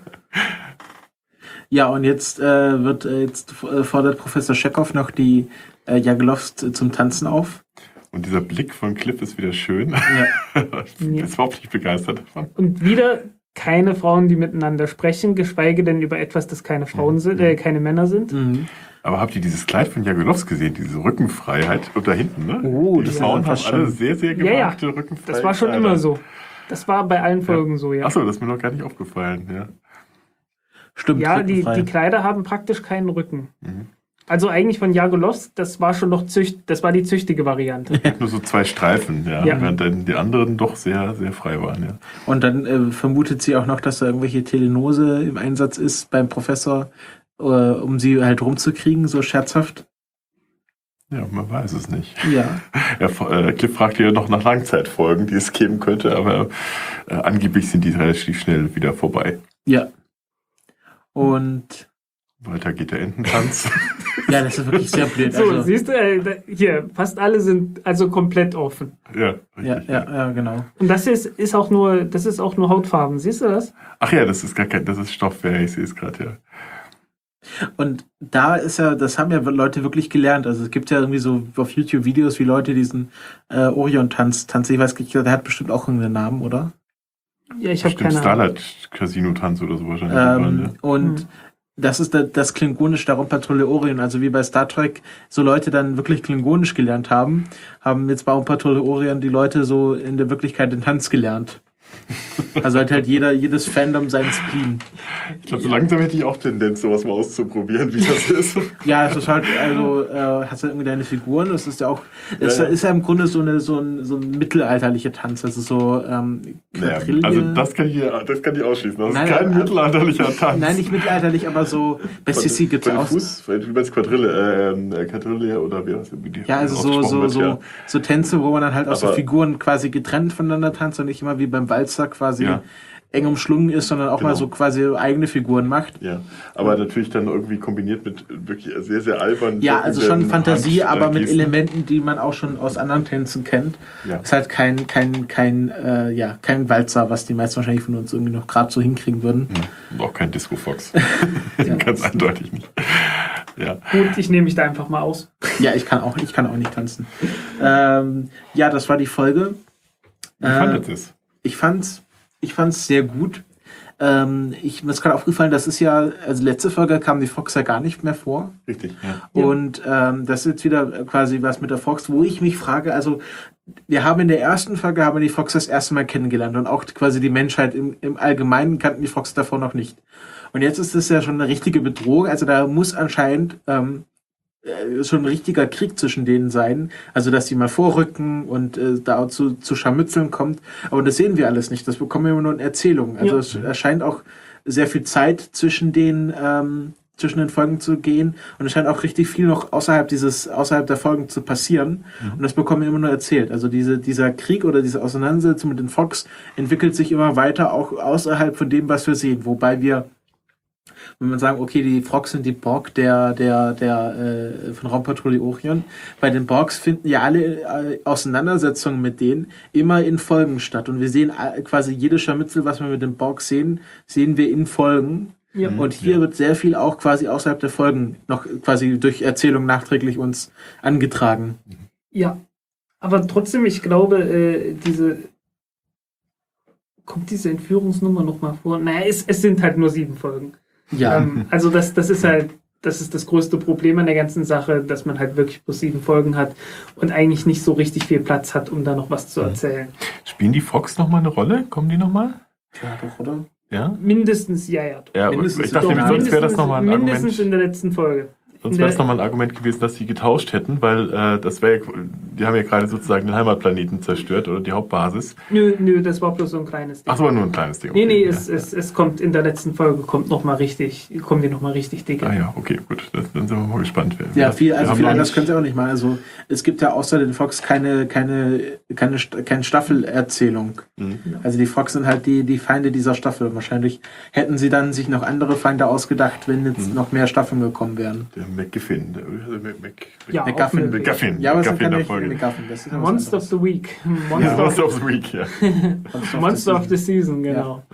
Ja, und jetzt äh, wird äh, jetzt äh, fordert Professor Chekhov noch die äh, Jagelovs äh, zum Tanzen auf. Und dieser Blick von Cliff ist wieder schön. Ja. Ich bin jetzt überhaupt nicht begeistert davon. Und wieder keine Frauen, die miteinander sprechen, geschweige denn über etwas, das keine Frauen sind, äh, keine Männer sind. Mhm. Aber habt ihr dieses Kleid von Jagelovs gesehen? Diese Rückenfreiheit? Und da hinten, ne? Oh, die das Frauen war haben fast alle schon- sehr, sehr Ja, ja. gewagte Rückenfreiheit. Das war schon immer so. Das war bei allen Folgen so, ja. Achso, das ist mir noch gar nicht aufgefallen. Ja. Stimmt. Ja, die, rückenfrei. die Kleider haben praktisch keinen Rücken. Mhm. Also eigentlich von Jagelovs, das war schon noch zücht, das war die züchtige Variante. Nur so zwei Streifen, ja. Ja. Während dann die anderen doch sehr, sehr frei waren, ja. Und dann äh, vermutet sie auch noch, dass da irgendwelche Telenose im Einsatz ist beim Professor, äh, um sie halt rumzukriegen, so scherzhaft. Ja, man weiß es nicht. Ja. Ja, äh, Cliff fragte ja noch nach Langzeitfolgen, die es geben könnte, aber äh, angeblich sind die relativ schnell wieder vorbei. Ja. Und Weiter geht der Ententanz. ja, das ist wirklich sehr blöd. So, Also, siehst du, äh, da- hier, fast alle sind also komplett offen. ja, ja, richtig. ja, ja, genau. Und das ist, ist auch nur, das ist auch nur Hautfarben, siehst du das? Ach ja, das ist gar kein, das ist Stoff, ja, ich sehe es gerade, ja. Und da ist ja, das haben ja Leute wirklich gelernt. Also es gibt ja irgendwie so auf YouTube Videos, wie Leute diesen äh, Orion-Tanz tanzen. Ich weiß nicht, der hat bestimmt auch irgendeinen Namen, oder? Ja, ich habe Bestimmt keine Ahnung. Starlight Casino Tanz oder so wahrscheinlich. Ähm, ne? und Hm. das ist da, das Klingonisch der Raumpatrouille Orion. Also wie bei Star Trek so Leute dann wirklich Klingonisch gelernt haben, haben jetzt bei Raumpatrouille Orion die Leute so in der Wirklichkeit den Tanz gelernt. Also hat halt jeder, jedes Fandom seinen Spleen. Ich glaube, so langsam hätte ich auch Tendenz, sowas mal auszuprobieren, wie das ist. Ja, es ist halt, also, äh, hast du irgendwie deine Figuren, das ist ja auch, es Ja, ja. ist ja im Grunde so eine, so ein, so ein mittelalterlicher Tanz, also so, ähm, Naja, Quadrille. also das kann ich, das kann ich ausschließen. Das Nein, ist kein aber- mittelalterlicher Tanz. Nein, nicht mittelalterlich, aber so, bei Sissi gibt's Bei ja den auch. Fuß, wie meinst Quadrille, äh, Quadrille oder wie das wie die Ja, also so, ausgesprochen so, wird, so, ja. so Tänze, wo man dann halt auch so Aber- Figuren quasi getrennt voneinander tanzt und nicht immer wie beim Walzer quasi Ja. eng umschlungen ist, sondern auch Genau. mal so quasi eigene Figuren macht. Ja, aber natürlich dann irgendwie kombiniert mit wirklich sehr, sehr albernen. Ja, also schon wirkenden Fantasie, Hand- aber mit Gesten. Elementen, die man auch schon aus anderen Tänzen kennt. Ja. Ist halt kein, kein, kein, äh, ja, kein Walzer, was die meisten wahrscheinlich von uns irgendwie noch gerade so hinkriegen würden. Und auch kein Disco Fox. Ja. Ganz eindeutig nicht. Ja. Gut, ich nehme mich da einfach mal aus. Ja, ich kann auch, ich kann auch nicht tanzen. Ähm, ja, das war die Folge. Wie Äh, fandet ihr es? Ich fand's, ich fand's sehr gut. Ähm, ich, mir ist gerade aufgefallen, das ist ja, also letzte Folge kam die Fox ja gar nicht mehr vor. Richtig, ja. Ja. Und ähm, das ist jetzt wieder quasi was mit der Fox, wo ich mich frage, also wir haben in der ersten Folge haben wir die Fox das erste Mal kennengelernt und auch quasi die Menschheit im, im Allgemeinen kannten die Fox davor noch nicht. Und jetzt ist das ja schon eine richtige Bedrohung, also da muss anscheinend ähm, äh, schon ein richtiger Krieg zwischen denen sein, also dass die mal vorrücken und äh, da zu, zu Scharmützeln kommt, aber das sehen wir alles nicht, das bekommen wir immer nur in Erzählungen, also Ja. es erscheint auch sehr viel Zeit zwischen den ähm, zwischen den Folgen zu gehen und es scheint auch richtig viel noch außerhalb dieses, außerhalb der Folgen zu passieren mhm. und das bekommen wir immer nur erzählt. Also diese, dieser Krieg oder diese Auseinandersetzung mit den Fox entwickelt sich immer weiter, auch außerhalb von dem, was wir sehen, wobei wir, wenn man sagen, okay, die Frogs sind die Borg der, der, der, äh, von Raumpatrouille Orion. Bei den Borgs finden ja alle äh, Auseinandersetzungen mit denen immer in Folgen statt. Und wir sehen äh, quasi jede Scharmützel, was wir mit den Borgs sehen, sehen wir in Folgen. Ja. Und hier ja. wird sehr viel auch quasi außerhalb der Folgen noch quasi durch Erzählung nachträglich uns angetragen. Ja, aber trotzdem, ich glaube, äh, diese kommt diese Entführungsnummer nochmal vor? Naja, es, es sind halt nur sieben Folgen. Ja. Ähm, also das, das ist halt, das ist das größte Problem an der ganzen Sache, dass man halt wirklich bloß sieben Folgen hat und eigentlich nicht so richtig viel Platz hat, um da noch was zu erzählen. Spielen die Fox nochmal eine Rolle? Kommen die nochmal? Ja, doch, oder? Ja? Mindestens, ja, ja. ja mindestens, ich dachte, doch, sonst wäre das nochmal ein mindestens Argument. in der letzten Folge. Sonst wäre es nochmal ein Argument gewesen, dass sie getauscht hätten, weil äh, das wäre, die haben ja gerade sozusagen den Heimatplaneten zerstört oder die Hauptbasis. Nö, nö, das war bloß so ein kleines Ding. Ach, das war nur ein kleines Ding. Okay. Nee, nee, ja, es, ja. es, es kommt in der letzten Folge, kommt noch mal richtig, kommen die nochmal richtig dicke. Ah ja, okay, gut, das, dann sind wir mal gespannt. Wer, ja, viel, also viel anders können sie auch nicht machen. Also es gibt ja außer den Fox keine, keine, keine, keine Staffelerzählung. Mhm. Also die Fox sind halt die, die Feinde dieser Staffel. Wahrscheinlich hätten sie dann sich noch andere Feinde ausgedacht, wenn jetzt mhm. noch mehr Staffeln gekommen wären. Der McGiffin, der Mac, Mac, ja, McGuffin, McGuffin, ja, aber es ist McGuffin keine Folge. McGuffin, das ist Monster of the Week. Monster, ja, Monster of the Week, ja. Monster of the Season, genau.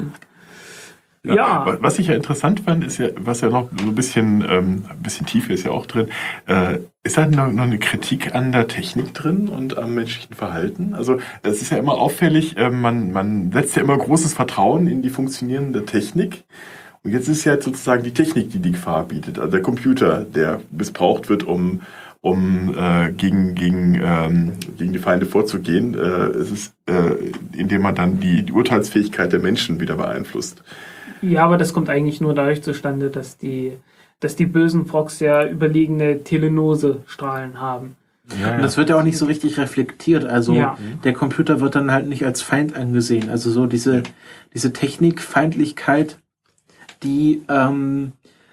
Ja. ja. Was ich ja interessant fand, ist ja, was ja noch so ein bisschen, ähm, ein bisschen tiefer ist ja auch drin, äh, ist halt noch, noch eine Kritik an der Technik drin und am menschlichen Verhalten. Also es ist ja immer auffällig, äh, man, man setzt ja immer großes Vertrauen in die funktionierende Technik. Und jetzt ist ja sozusagen die Technik, die die Gefahr bietet. Also der Computer, der missbraucht wird, um, um äh, gegen, gegen, ähm, gegen die Feinde vorzugehen. Äh, es ist, äh, indem man dann die, die Urteilsfähigkeit der Menschen wieder beeinflusst. Ja, aber das kommt eigentlich nur dadurch zustande, dass die, dass die bösen Frogs ja überlegene Telenose-Strahlen haben. Ja, ja. Und das wird ja auch nicht so richtig reflektiert. Also ja. der Computer wird dann halt nicht als Feind angesehen. Also so diese, diese Technikfeindlichkeit, die, ähm,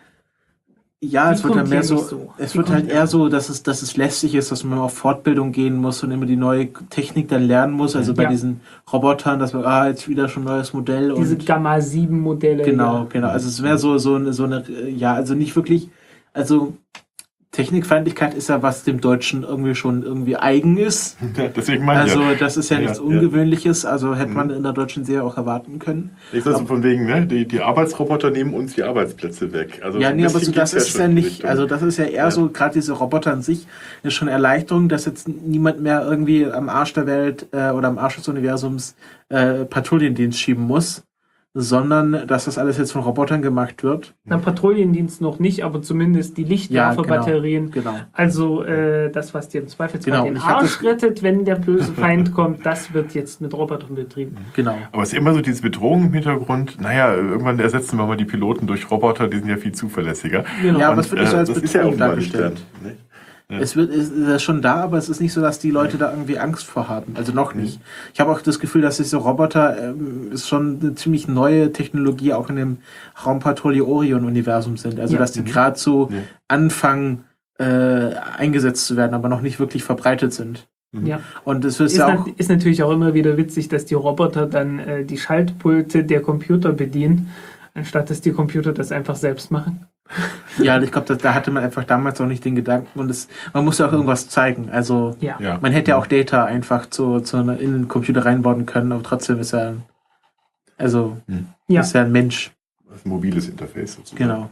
ja, die es wird dann mehr so, so, es die wird halt eher so, dass es, dass es lästig ist, dass man auf Fortbildung gehen muss und immer die neue Technik dann lernen muss. Also bei ja. diesen Robotern, dass man, ah, jetzt wieder schon ein neues Modell. Diese und Gamma sieben Modelle. Genau, ja. genau. Also es wäre so, so eine, so eine, ja, also nicht wirklich, also Technikfeindlichkeit ist ja was dem Deutschen irgendwie schon irgendwie eigen ist. Ja, deswegen meine also ja. das ist ja, ja nichts Ungewöhnliches, also hätte man in der deutschen Serie auch erwarten können. Ich sag so von wegen, ne, die, die Arbeitsroboter nehmen uns die Arbeitsplätze weg. Also ja, nee, aber so das ist ja nicht, Richtung. Also das ist ja eher ja. so, gerade diese Roboter an sich, ist schon Erleichterung, dass jetzt niemand mehr irgendwie am Arsch der Welt äh, oder am Arsch des Universums äh, Patrouillendienst schieben muss, sondern dass das alles jetzt von Robotern gemacht wird. Na, Patrouillendienst noch nicht, aber zumindest die Lichtwerferbatterien. Ja, genau, genau. Also äh, das, was dir im Zweifelsfall genau, den Arsch rettet, wenn der böse Feind kommt, das wird jetzt mit Robotern betrieben. Genau. Aber es ist immer so diese Bedrohung im Hintergrund. Naja, irgendwann ersetzen wir mal die Piloten durch Roboter, die sind ja viel zuverlässiger. Genau. Ja, aber es wird nicht so als Bedrohung ja dargestellt. Nicht? Ja. Es wird, ist, ist schon da, aber es ist nicht so, dass die Leute da irgendwie Angst vor haben. Also noch nicht. Ich habe auch das Gefühl, dass diese Roboter ähm, ist schon eine ziemlich neue Technologie auch in dem Raumpatrouille Orion-Universum sind. Also ja. dass die gerade so ja. anfangen äh, eingesetzt zu werden, aber noch nicht wirklich verbreitet sind. Ja. Und es ist, ist, ja auch ist natürlich auch immer wieder witzig, dass die Roboter dann äh, die Schaltpulte der Computer bedienen, anstatt dass die Computer das einfach selbst machen. Ja, ich glaube, da, da hatte man einfach damals auch nicht den Gedanken und es, man muss ja auch irgendwas zeigen. Also ja. Ja. man hätte ja auch Data einfach zu, zu einer, in den Computer reinbauen können, aber trotzdem ist er also hm. ja. ist er ein Mensch. Ein mobiles Interface sozusagen. Genau.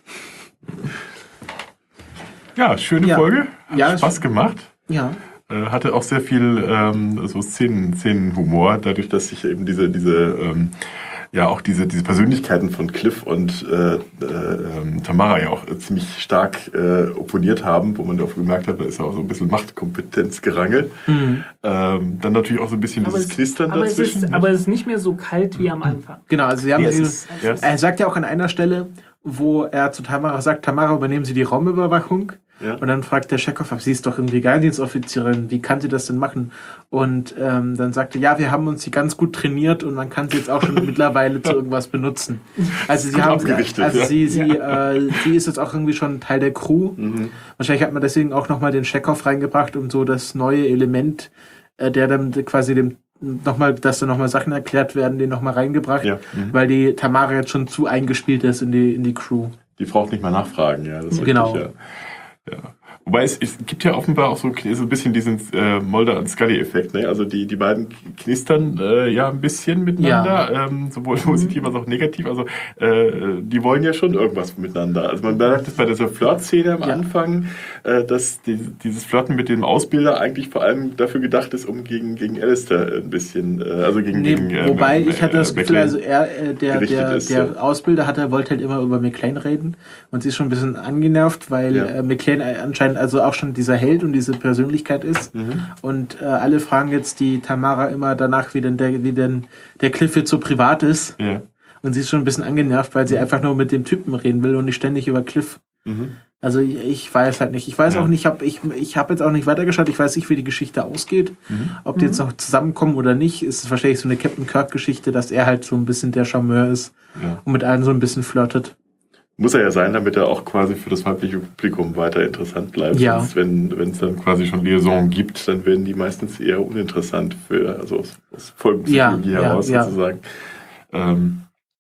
Ja, schöne ja. Folge. Hat ja, Spaß gemacht. Ja. Äh, hatte auch sehr viel ähm, so Szenen, Szenenhumor, dadurch, dass sich eben diese, diese ähm, ja auch diese, diese Persönlichkeiten von Cliff und äh, äh, Tamara ja auch ziemlich stark äh, opponiert haben, wo man auch gemerkt hat, da ist ja auch so ein bisschen Machtkompetenzgerangel. Mhm. Ähm, dann natürlich auch so ein bisschen aber dieses es, Knistern aber dazwischen. Es ist, aber es ist nicht mehr so kalt wie am Anfang. Genau, also sie haben ja, dieses, ist, er sagt ja auch an einer Stelle, wo er zu Tamara sagt, Tamara, übernehmen Sie die Raumüberwachung. Ja. Und dann fragt der Chekhov, sie ist doch irgendwie Geheimdienstoffizierin, wie kann sie das denn machen? Und ähm, dann sagte, ja, wir haben uns sie ganz gut trainiert und man kann sie jetzt auch schon mittlerweile zu irgendwas benutzen. Also sie Gut haben, abgerichtet, also ja. sie, sie, äh, sie ist jetzt auch irgendwie schon Teil der Crew. Mhm. Wahrscheinlich hat man deswegen auch nochmal den Chekhov reingebracht, um so das neue Element, äh, der dann quasi dem nochmal, dass da nochmal Sachen erklärt werden, den nochmal reingebracht, Ja. Mhm. weil die Tamara jetzt schon zu eingespielt ist in die, in die Crew. Die braucht nicht mal nachfragen, ja. Das ist Genau. richtig, ja. Ja. Wobei es, es gibt ja offenbar auch so, so ein bisschen diesen äh, Mulder und Scully-Effekt. Ne? Also die, die beiden knistern äh, ja ein bisschen miteinander, Ja. ähm, sowohl positiv als auch negativ. Also äh, die wollen ja schon irgendwas miteinander. Also man merkt es bei dieser Flirt-Szene am Ja. Anfang, äh, dass die, dieses Flirten mit dem Ausbilder eigentlich vor allem dafür gedacht ist, um gegen, gegen Alistair ein bisschen, äh, also gegen, Nee, gegen äh, wobei äh, ich hatte das äh, Gefühl, McLean also er, äh, der, gerichtet der, ist, der ja. Ausbilder hat, er wollte halt immer über McLean reden und sie ist schon ein bisschen angenervt, weil Ja. äh, McLean anscheinend also auch schon dieser Held und diese Persönlichkeit ist. Mhm. Und äh, alle fragen jetzt die Tamara immer danach, wie denn der, wie denn der Cliff jetzt so privat ist. Ja. Und sie ist schon ein bisschen angenervt, weil sie einfach nur mit dem Typen reden will und nicht ständig über Cliff. Mhm. Also ich, ich weiß halt nicht. Ich weiß Ja. auch nicht, hab, ich, ich habe jetzt auch nicht weitergeschaut. Ich weiß nicht, wie die Geschichte ausgeht. Mhm. Ob die jetzt noch zusammenkommen oder nicht, ist es wahrscheinlich so eine Captain Kirk-Geschichte, dass er halt so ein bisschen der Charmeur ist Ja. und mit allen so ein bisschen flirtet. Muss er ja sein, damit er auch quasi für das weibliche Publikum weiter interessant bleibt. Ja. Sonst, wenn wenn es dann quasi schon Liaison gibt, dann werden die meistens eher uninteressant für, also aus, aus Folgenpsychologie Ja, heraus ja, ja. sozusagen. Ähm,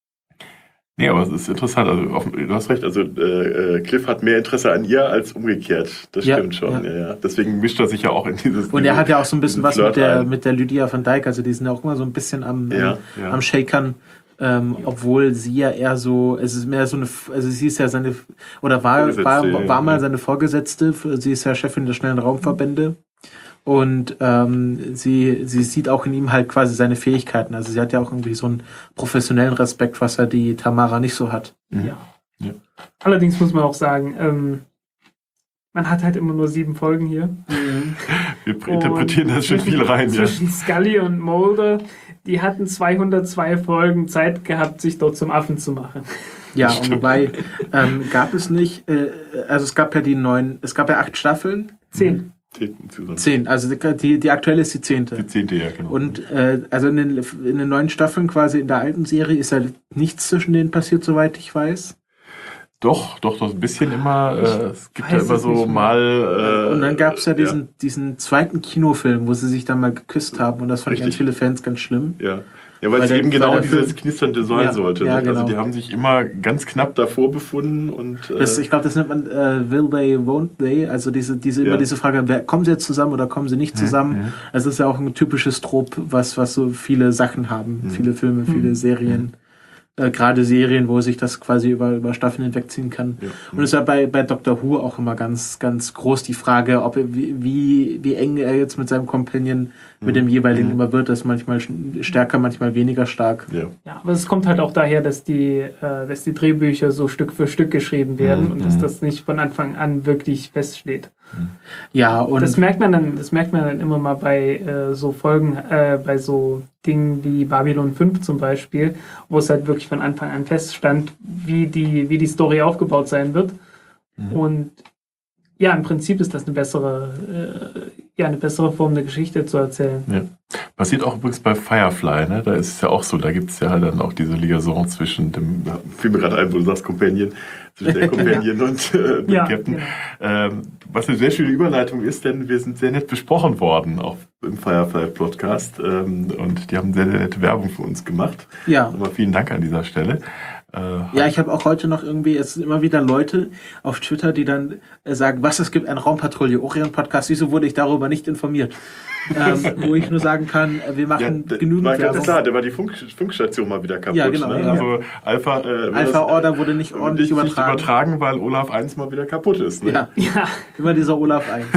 nee, aber es ist interessant. Also auf, du hast recht, also äh, Cliff hat mehr Interesse an ihr als umgekehrt. Das Ja, stimmt schon. ja. Ja. Ja. Deswegen mischt er sich ja auch in dieses. Und er hat ja auch so ein bisschen was diesen mit Flirt der, ein. mit der Lydia van Dijk. Also die sind ja auch immer so ein bisschen am, Ja, am, ja. am Shakern. Ähm, obwohl sie ja eher so, es ist mehr so eine, also sie ist ja seine, oder war, Vorgesetzte, war, ja, war mal ja. seine Vorgesetzte, sie ist ja Chefin der schnellen Raumverbände und ähm, sie, sie sieht auch in ihm halt quasi seine Fähigkeiten, also sie hat ja auch irgendwie so einen professionellen Respekt, was ja die Tamara nicht so hat. Mhm. Ja. Ja. Allerdings muss man auch sagen, ähm, man hat halt immer nur sieben Folgen hier. Wir interpretieren Und das schon zwischen- viel rein, ja. Zwischen Scully und Mulder, die hatten zweihundertzwei Folgen Zeit gehabt, sich dort zum Affen zu machen. Ja, und wobei, ähm, gab es nicht, äh, also es gab ja die neun, es gab ja acht Staffeln, Zehn. Zehnten zusammen. zehn, also die, die aktuelle ist die zehnte. Die zehnte, ja, genau. Und äh, also in den, in den neuen Staffeln quasi in der alten Serie ist ja nichts zwischen denen passiert, soweit ich weiß. Doch, doch, doch, ein bisschen immer. Äh, es gibt ja weiß immer es so nicht mehr. mal. Äh, Und dann gab es ja diesen, diesen zweiten Kinofilm, wo sie sich dann mal geküsst haben und das fanden ganz Richtig. viele Fans ganz schlimm. Ja, ja weil, Weil es der- eben weil genau der dieses Film- Knisternde sein Ja, sollte. ja, ne? Also genau. die haben sich immer ganz knapp davor befunden und. Äh, Das, ich glaube, das nennt man äh, Will they, won't they? Also diese, diese Ja. immer diese Frage, wer, kommen sie jetzt zusammen oder kommen sie nicht zusammen? ja. Das ist ja auch ein typisches Trop, was, was so viele Sachen haben. Mhm. Viele Filme, viele Serien. Äh, gerade Serien, wo sich das quasi über, über Staffeln hinwegziehen kann. Ja. Und es ist ja bei, bei Doctor Who auch immer ganz, ganz groß die Frage, ob er, wie, wie, wie eng er jetzt mit seinem Companion, mit dem jeweiligen immer wird. Das ist manchmal sch- stärker, manchmal weniger stark. ja. Ja, aber es kommt halt auch daher, dass die, äh, dass die Drehbücher so Stück für Stück geschrieben werden Mhm. und dass das nicht von Anfang an wirklich feststeht. Ja, und Das merkt man dann, das merkt man dann immer mal bei äh, so Folgen, äh, bei so Dingen wie Babylon fünf zum Beispiel, wo es halt wirklich von Anfang an feststand, wie die, wie die Story aufgebaut sein wird. Und ja, im Prinzip ist das eine bessere, äh, ja, eine bessere Form, eine Geschichte zu erzählen. Ja. Passiert auch übrigens bei Firefly, ne? Da ist es ja auch so, da gibt es ja halt dann auch diese Liaison zwischen dem, fiel mir gerade ein, wo du sagst Companion, zwischen der Companion und äh, dem Ja, Captain. genau. Ähm, was eine sehr schöne Überleitung ist, denn wir sind sehr nett besprochen worden, auch im Firefly-Podcast. Ähm, und die haben sehr, sehr nette Werbung für uns gemacht. ja. Nochmal vielen Dank an dieser Stelle. Äh, Ja, ich habe auch heute noch irgendwie, es sind immer wieder Leute auf Twitter, die dann äh, sagen, was, es gibt einen Raumpatrouille Orion Podcast, wieso wurde ich darüber nicht informiert? ähm, wo ich nur sagen kann, äh, wir ja, machen der- genügend war ganz Werbung. klar, der war die Funk, Funkstation mal wieder kaputt. Ja, genau, Ne? ja. Also Alpha, äh, Alpha das- Order wurde nicht ordentlich nicht, übertragen. Nicht übertragen, weil Olaf eins mal wieder kaputt ist. Ne? Ja, Ja, immer dieser Olaf eins.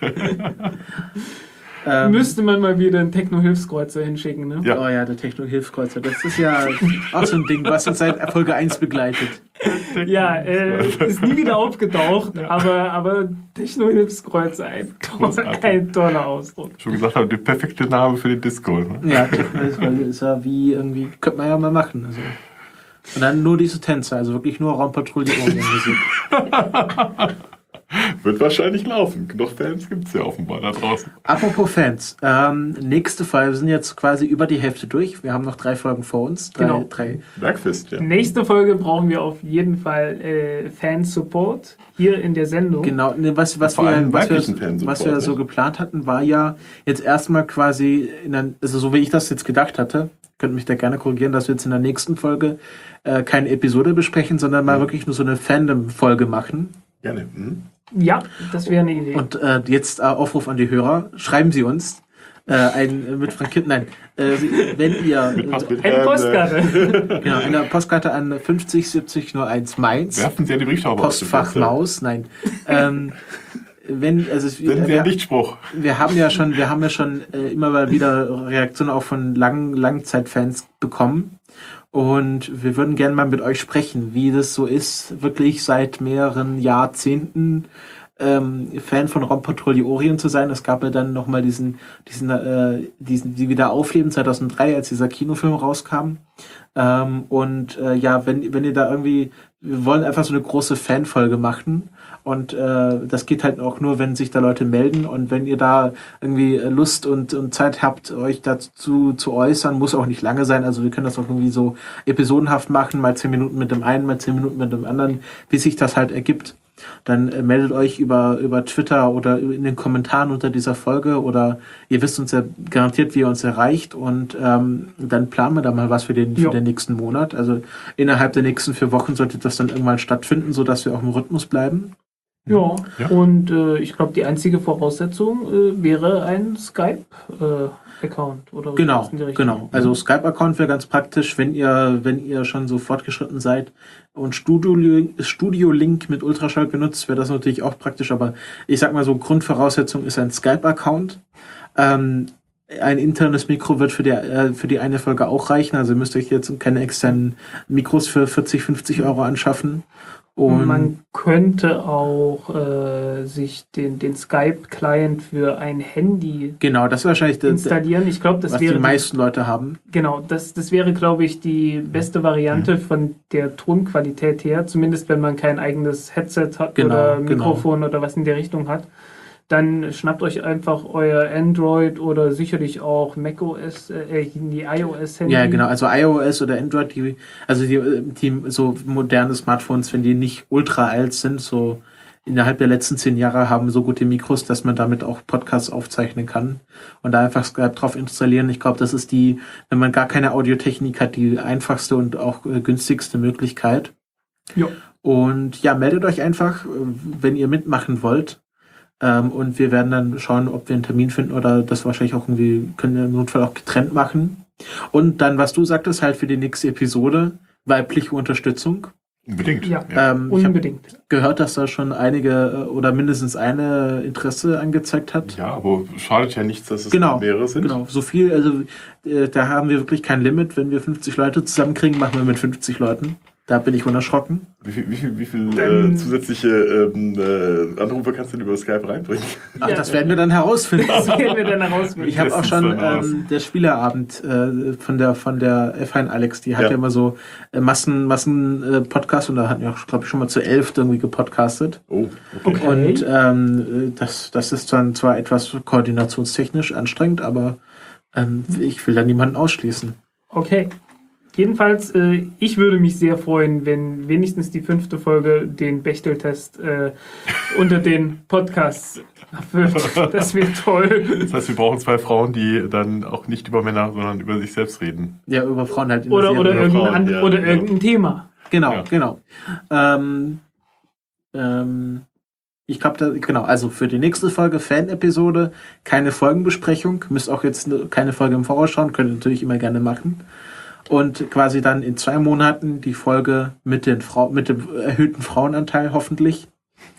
ähm, müsste man mal wieder einen Techno-Hilfskreuzer hinschicken, ne? Ja. Oh ja, der Techno-Hilfskreuzer, das ist ja auch so ein Ding, was uns seit Folge eins begleitet. Ja, äh, ist nie wieder aufgetaucht, aber, aber Techno-Hilfskreuzer, ein, Großartig. ein toller Ausdruck. Schon gesagt habe, der perfekte Name für den Disco. Ne? Ja, Techno-Hilfskreuzer ist ja wie irgendwie, könnte man ja mal machen. Also. Und dann nur diese Tänze, also wirklich nur Raumpatrouille Orion Musik. Wird wahrscheinlich laufen. Genug Fans gibt es ja offenbar da draußen. Apropos Fans, ähm, nächste Folge, wir sind jetzt quasi über die Hälfte durch. Wir haben noch drei Folgen vor uns. Drei, Genau. drei. Bergfest, ja. Nächste Folge brauchen wir auf jeden Fall äh, Fan-Support hier in der Sendung. Genau, ne, was, was, Vor wir, allem was, wir, weiblichen Fansupport, was wir so nicht? geplant hatten, war ja jetzt erstmal quasi, in der, also so wie ich das jetzt gedacht hatte, könnt mich da gerne korrigieren, dass wir jetzt in der nächsten Folge äh, keine Episode besprechen, sondern mal wirklich nur so eine Fandom-Folge machen. Gerne. Mhm. Ja, das wäre eine Idee. Und äh, jetzt äh, Aufruf an die Hörer, schreiben Sie uns äh, ein äh, mit frankiert, nein, äh, wenn ihr Mit Pass- mit- Eine ähm, Postkarte. genau, eine Postkarte an fünfzig siebzig null eins Mainz, Werfen Sie ja die Brieftaube aus dem Postfach Fenster. Maus, nein. ähm, wenn, also es- Senden Sie wir, einen Lichtspruch. wir haben ja schon, wir haben ja schon äh, immer mal wieder Reaktionen auch von langen Langzeitfans bekommen. Und wir würden gerne mal mit euch sprechen, wie das so ist, wirklich seit mehreren Jahrzehnten ähm, Fan von Raumpatrouille Orient zu sein. Es gab ja dann nochmal diesen, diesen, äh, diesen, die wieder aufleben zweitausenddrei, als dieser Kinofilm rauskam. Ähm, und äh, ja, wenn, wenn ihr da irgendwie, wir wollen einfach so eine große Fanfolge machen. Und äh, das geht halt auch nur, wenn sich da Leute melden. Und wenn ihr da irgendwie Lust und, und Zeit habt, euch dazu zu äußern, muss auch nicht lange sein. Also wir können das auch irgendwie so episodenhaft machen, mal zehn Minuten mit dem einen, mal zehn Minuten mit dem anderen, wie sich das halt ergibt. Dann äh, meldet euch über, über Twitter oder in den Kommentaren unter dieser Folge oder ihr wisst uns ja garantiert, wie ihr uns erreicht und ähm, dann planen wir da mal was für den, für Jo. den nächsten Monat. Also innerhalb der nächsten vier Wochen sollte das dann irgendwann stattfinden, sodass wir auch im Rhythmus bleiben. Ja, Ja. und äh, ich glaube, die einzige Voraussetzung äh, wäre ein Skype-Account oder Genau, sowas in die Richtung. genau. Also Skype-Account wäre ganz praktisch, wenn ihr, wenn ihr schon so fortgeschritten seid und Studio, Studio-Link mit Ultraschall benutzt, wäre das natürlich auch praktisch, aber ich sag mal so, Grundvoraussetzung ist ein Skype-Account. Ähm, ein internes Mikro wird für die, äh, für die eine Folge auch reichen, also ihr müsst euch jetzt keine externen Mikros für vierzig, fünfzig Euro anschaffen. Und Man könnte auch äh, sich den, den Skype-Client für ein Handy genau, das ist wahrscheinlich der, der, installieren. Ich glaube, das was wäre die meisten Leute haben. genau, das, das wäre, glaube ich, die beste Variante von der Tonqualität her. Zumindest wenn man kein eigenes Headset hat Genau, oder genau. Mikrofon oder was in der Richtung hat. Dann schnappt euch einfach euer Android oder sicherlich auch macOS, äh, die iOS-Handy. Ja, genau, also iOS oder Android, die, also die, die so moderne Smartphones, wenn die nicht ultra alt sind, so innerhalb der letzten zehn Jahre haben so gute Mikros, dass man damit auch Podcasts aufzeichnen kann und da einfach Skype drauf installieren. Ich glaube, das ist die, wenn man gar keine Audiotechnik hat, die einfachste und auch äh, günstigste Möglichkeit. Ja. Und ja, meldet euch einfach, äh, wenn ihr mitmachen wollt. Ähm, und wir werden dann schauen, ob wir einen Termin finden oder das wahrscheinlich auch irgendwie, können wir im Notfall auch getrennt machen. Und dann, was du sagtest, halt für die nächste Episode, weibliche Unterstützung. Unbedingt. Ja. Ähm, ich habe Unbedingt. gehört, dass da schon einige äh, oder mindestens eine Interesse angezeigt hat. Ja, aber schadet ja nichts, dass es Genau, mehrere sind. genau. So viel, also äh, da haben wir wirklich kein Limit. Wenn wir fünfzig Leute zusammenkriegen, machen wir mit fünfzig Leuten. Da bin ich unerschrocken. Wie viel, wie viel, wie viel Ähm, äh, zusätzliche ähm, äh, Anrufe kannst du denn über Skype reinbringen? Ach, Ja. das werden wir dann herausfinden. Das werden wir dann herausfinden. Ich habe auch Testen schon dann aus. ähm, der Spieleabend äh, von der von der F eins Alex, die hat ja, Ja. immer so äh, Massen Massen äh, Podcasts und da hatten wir auch, glaube ich, schon mal zu elf irgendwie gepodcastet. Oh, okay. Okay. Und ähm, äh, das das ist dann zwar etwas koordinationstechnisch anstrengend, aber ähm, ich will da niemanden ausschließen. Okay. Jedenfalls, äh, ich würde mich sehr freuen, wenn wenigstens die fünfte Folge den Bechtel-Test äh, unter den Podcasts erfüllt. Das wäre toll. Das heißt, wir brauchen zwei Frauen, die dann auch nicht über Männer, sondern über sich selbst reden. Ja, über Frauen halt. in Oder, der oder, Serie. irgendein, Frauen, and- ja, oder ja. irgendein Thema. Genau, Ja. genau. Ähm, ähm, ich glaube, da, genau, also für die nächste Folge Fan-Episode, keine Folgenbesprechung, müsst auch jetzt ne- keine Folge im Voraus schauen, könnt ihr natürlich immer gerne machen. Und quasi dann in zwei Monaten die Folge mit den Frau mit dem erhöhten Frauenanteil hoffentlich.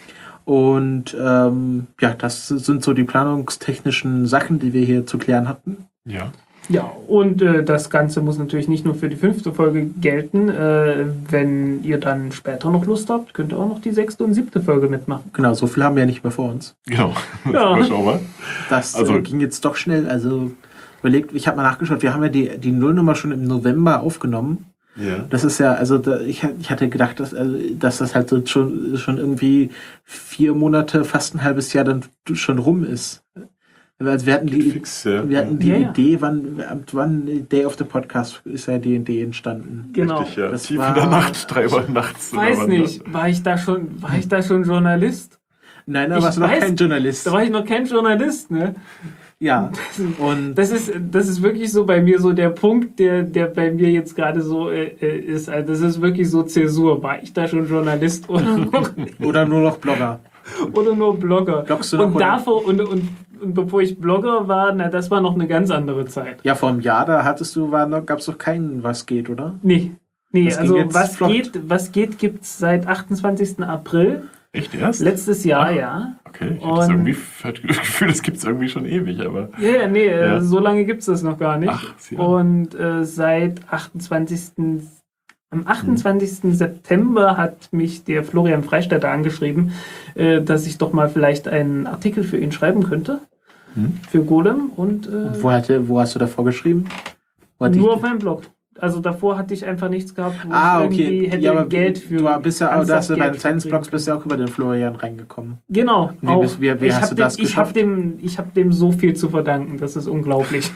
Und ähm, ja, das sind so die planungstechnischen Sachen, die wir hier zu klären hatten. Ja. Ja, und äh, das Ganze muss natürlich nicht nur für die fünfte Folge gelten. Äh, wenn ihr dann später noch Lust habt, könnt ihr auch noch die sechste und siebte Folge mitmachen. Genau, so viel haben wir ja nicht mehr vor uns. Genau. Ja. Überschaubar. Das Also- äh, ging jetzt doch schnell. Also überlegt, ich habe mal nachgeschaut, wir haben ja die, die Nullnummer schon im November aufgenommen. Ja. Das ist ja, also da, ich, ich hatte gedacht, dass, also, dass das halt so schon, schon irgendwie vier Monate, fast ein halbes Jahr dann schon rum ist. Also wir hatten die, Fix, ja. wir hatten die Ja, ja. Idee, wann, wann Day of the Podcast ist ja die Idee entstanden. Genau. Richtig, ja. Das Tief war- in der Nacht, drei Uhr nachts. oder Weiß wann nicht, war ich da schon, war ich da schon Journalist? Nein, da Ich warst du noch weiß- kein Journalist. Da war ich noch kein Journalist, ne? Ja. Und Das ist, das ist wirklich so bei mir so der Punkt, der, der bei mir jetzt gerade so äh, äh, ist. Also das ist wirklich so Zäsur. War ich da schon Journalist oder, noch, oder nur noch Blogger. oder nur Blogger? Bloggst du noch, Und oder? davor und, und, und bevor ich Blogger war, na, das war noch eine ganz andere Zeit. Ja, vor einem Jahr, da hattest du, war noch, gab's doch keinen, was geht, oder? Nee. Nee, Das ging also jetzt was flott. geht, was geht, gibt's seit achtundzwanzigsten April Echt erst? letztes Jahr, Ah. ja. Okay, ich habe das Und- irgendwie hatte das Gefühl, das gibt es irgendwie schon ewig, aber. Ja, ja, nee, äh, Ja. so lange gibt's das noch gar nicht. Ach, sieh an. Und äh, seit achtundzwanzigsten Am achtundzwanzigsten September hat mich der Florian Freistetter angeschrieben, äh, dass ich doch mal vielleicht einen Artikel für ihn schreiben könnte. Hm. Für Golem. Und, äh, Und wo, hatte, wo hast du davor geschrieben? Wo hatte nur ich- auf meinem Blog. Also davor hatte ich einfach nichts gehabt, wo Ah, ich irgendwie okay. hätte Ja, aber Geld für. du bist ja auch, ernsthaft dass du bei Geld den Science-Blogs für bist ja auch über den Florian reingekommen. Genau. Wie auch. bist- wie- wie ich hast hab du dem, das ich habe geschafft? dem, ich hab dem so viel zu verdanken. Das ist unglaublich.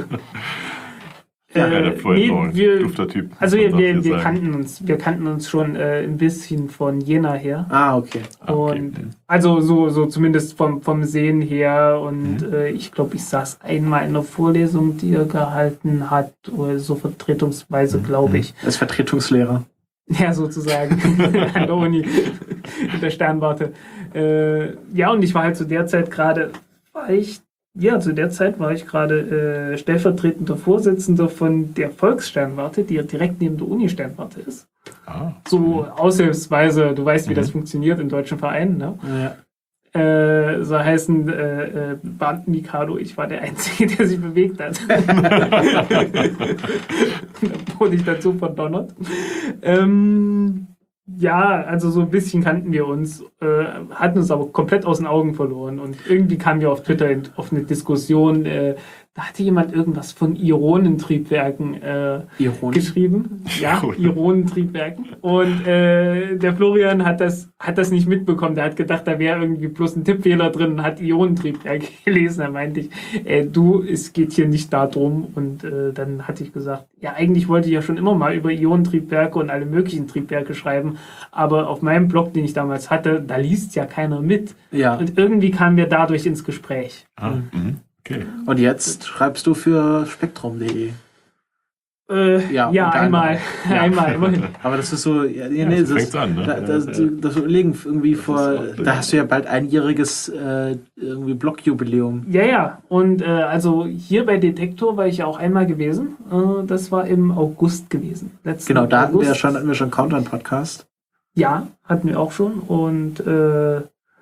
Ja, Äh, der Florian nee, war ein wir- dufter Typ. Also muss wir, man wir, dafür wir sagen. kannten uns, wir kannten uns schon äh, ein bisschen von Jena her. Ah, okay. Ah, okay. Und also so, so zumindest vom, vom Sehen her. Und Mhm. äh, ich glaube, ich saß einmal in einer Vorlesung, die er gehalten hat, oder so vertretungsweise, Mhm. glaube ich. Als Vertretungslehrer. Ja, sozusagen. An der Uni. In der Sternwarte. Äh, ja, und ich war halt zu der Zeit gerade, war ich, ja, zu der Zeit war ich gerade äh, stellvertretender Vorsitzender von der Volkssternwarte, die ja direkt neben der Uni-Sternwarte ist. Ah, So aushilfsweise, du weißt, wie Mhm. das funktioniert in deutschen Vereinen, ne? Ja. Äh, so heißen äh, äh, Beamten-Mikado, ich war der Einzige, der sich bewegt hat. Da wurde ich dazu verdonnert. Ähm, ja, also so ein bisschen kannten wir uns, äh, hatten uns aber komplett aus den Augen verloren. Und irgendwie kamen wir auf Twitter in, auf eine Diskussion, äh, da hatte jemand irgendwas von Ionentriebwerken äh, Ironisch. geschrieben. Ja, Cool. Ionentriebwerken. Und äh, der Florian hat das, hat das nicht mitbekommen. Der hat gedacht, da wäre irgendwie bloß ein Tippfehler drin und hat Ionentriebwerke gelesen. Da meinte ich, äh, du, es geht hier nicht darum. Und äh, dann hatte ich gesagt, ja, eigentlich wollte ich ja schon immer mal über Ionentriebwerke und alle möglichen Triebwerke schreiben. Aber auf meinem Blog, den ich damals hatte, da liest ja keiner mit. Ja. Und irgendwie kamen wir dadurch ins Gespräch. ah, mhm. Okay. Und jetzt schreibst du für spektrum punkt de. Äh, Ja, ja, unter einmal. anderem. Ja. Einmal, immerhin. Aber das ist so, ja, nee, Ja, nee, so das, fängt's an, ne? da, Ja, das, ja. das überlegen irgendwie Das vor, ist auch- da hast du ja bald einjähriges äh, irgendwie Blogjubiläum. Ja, ja. Und äh, also hier bei Detektor war ich ja auch einmal gewesen. Äh, das war im August gewesen. Letzten Genau, da hatten wir ja August. schon, hatten wir schon Countdown-Podcast. Ja, hatten wir auch schon. Und äh,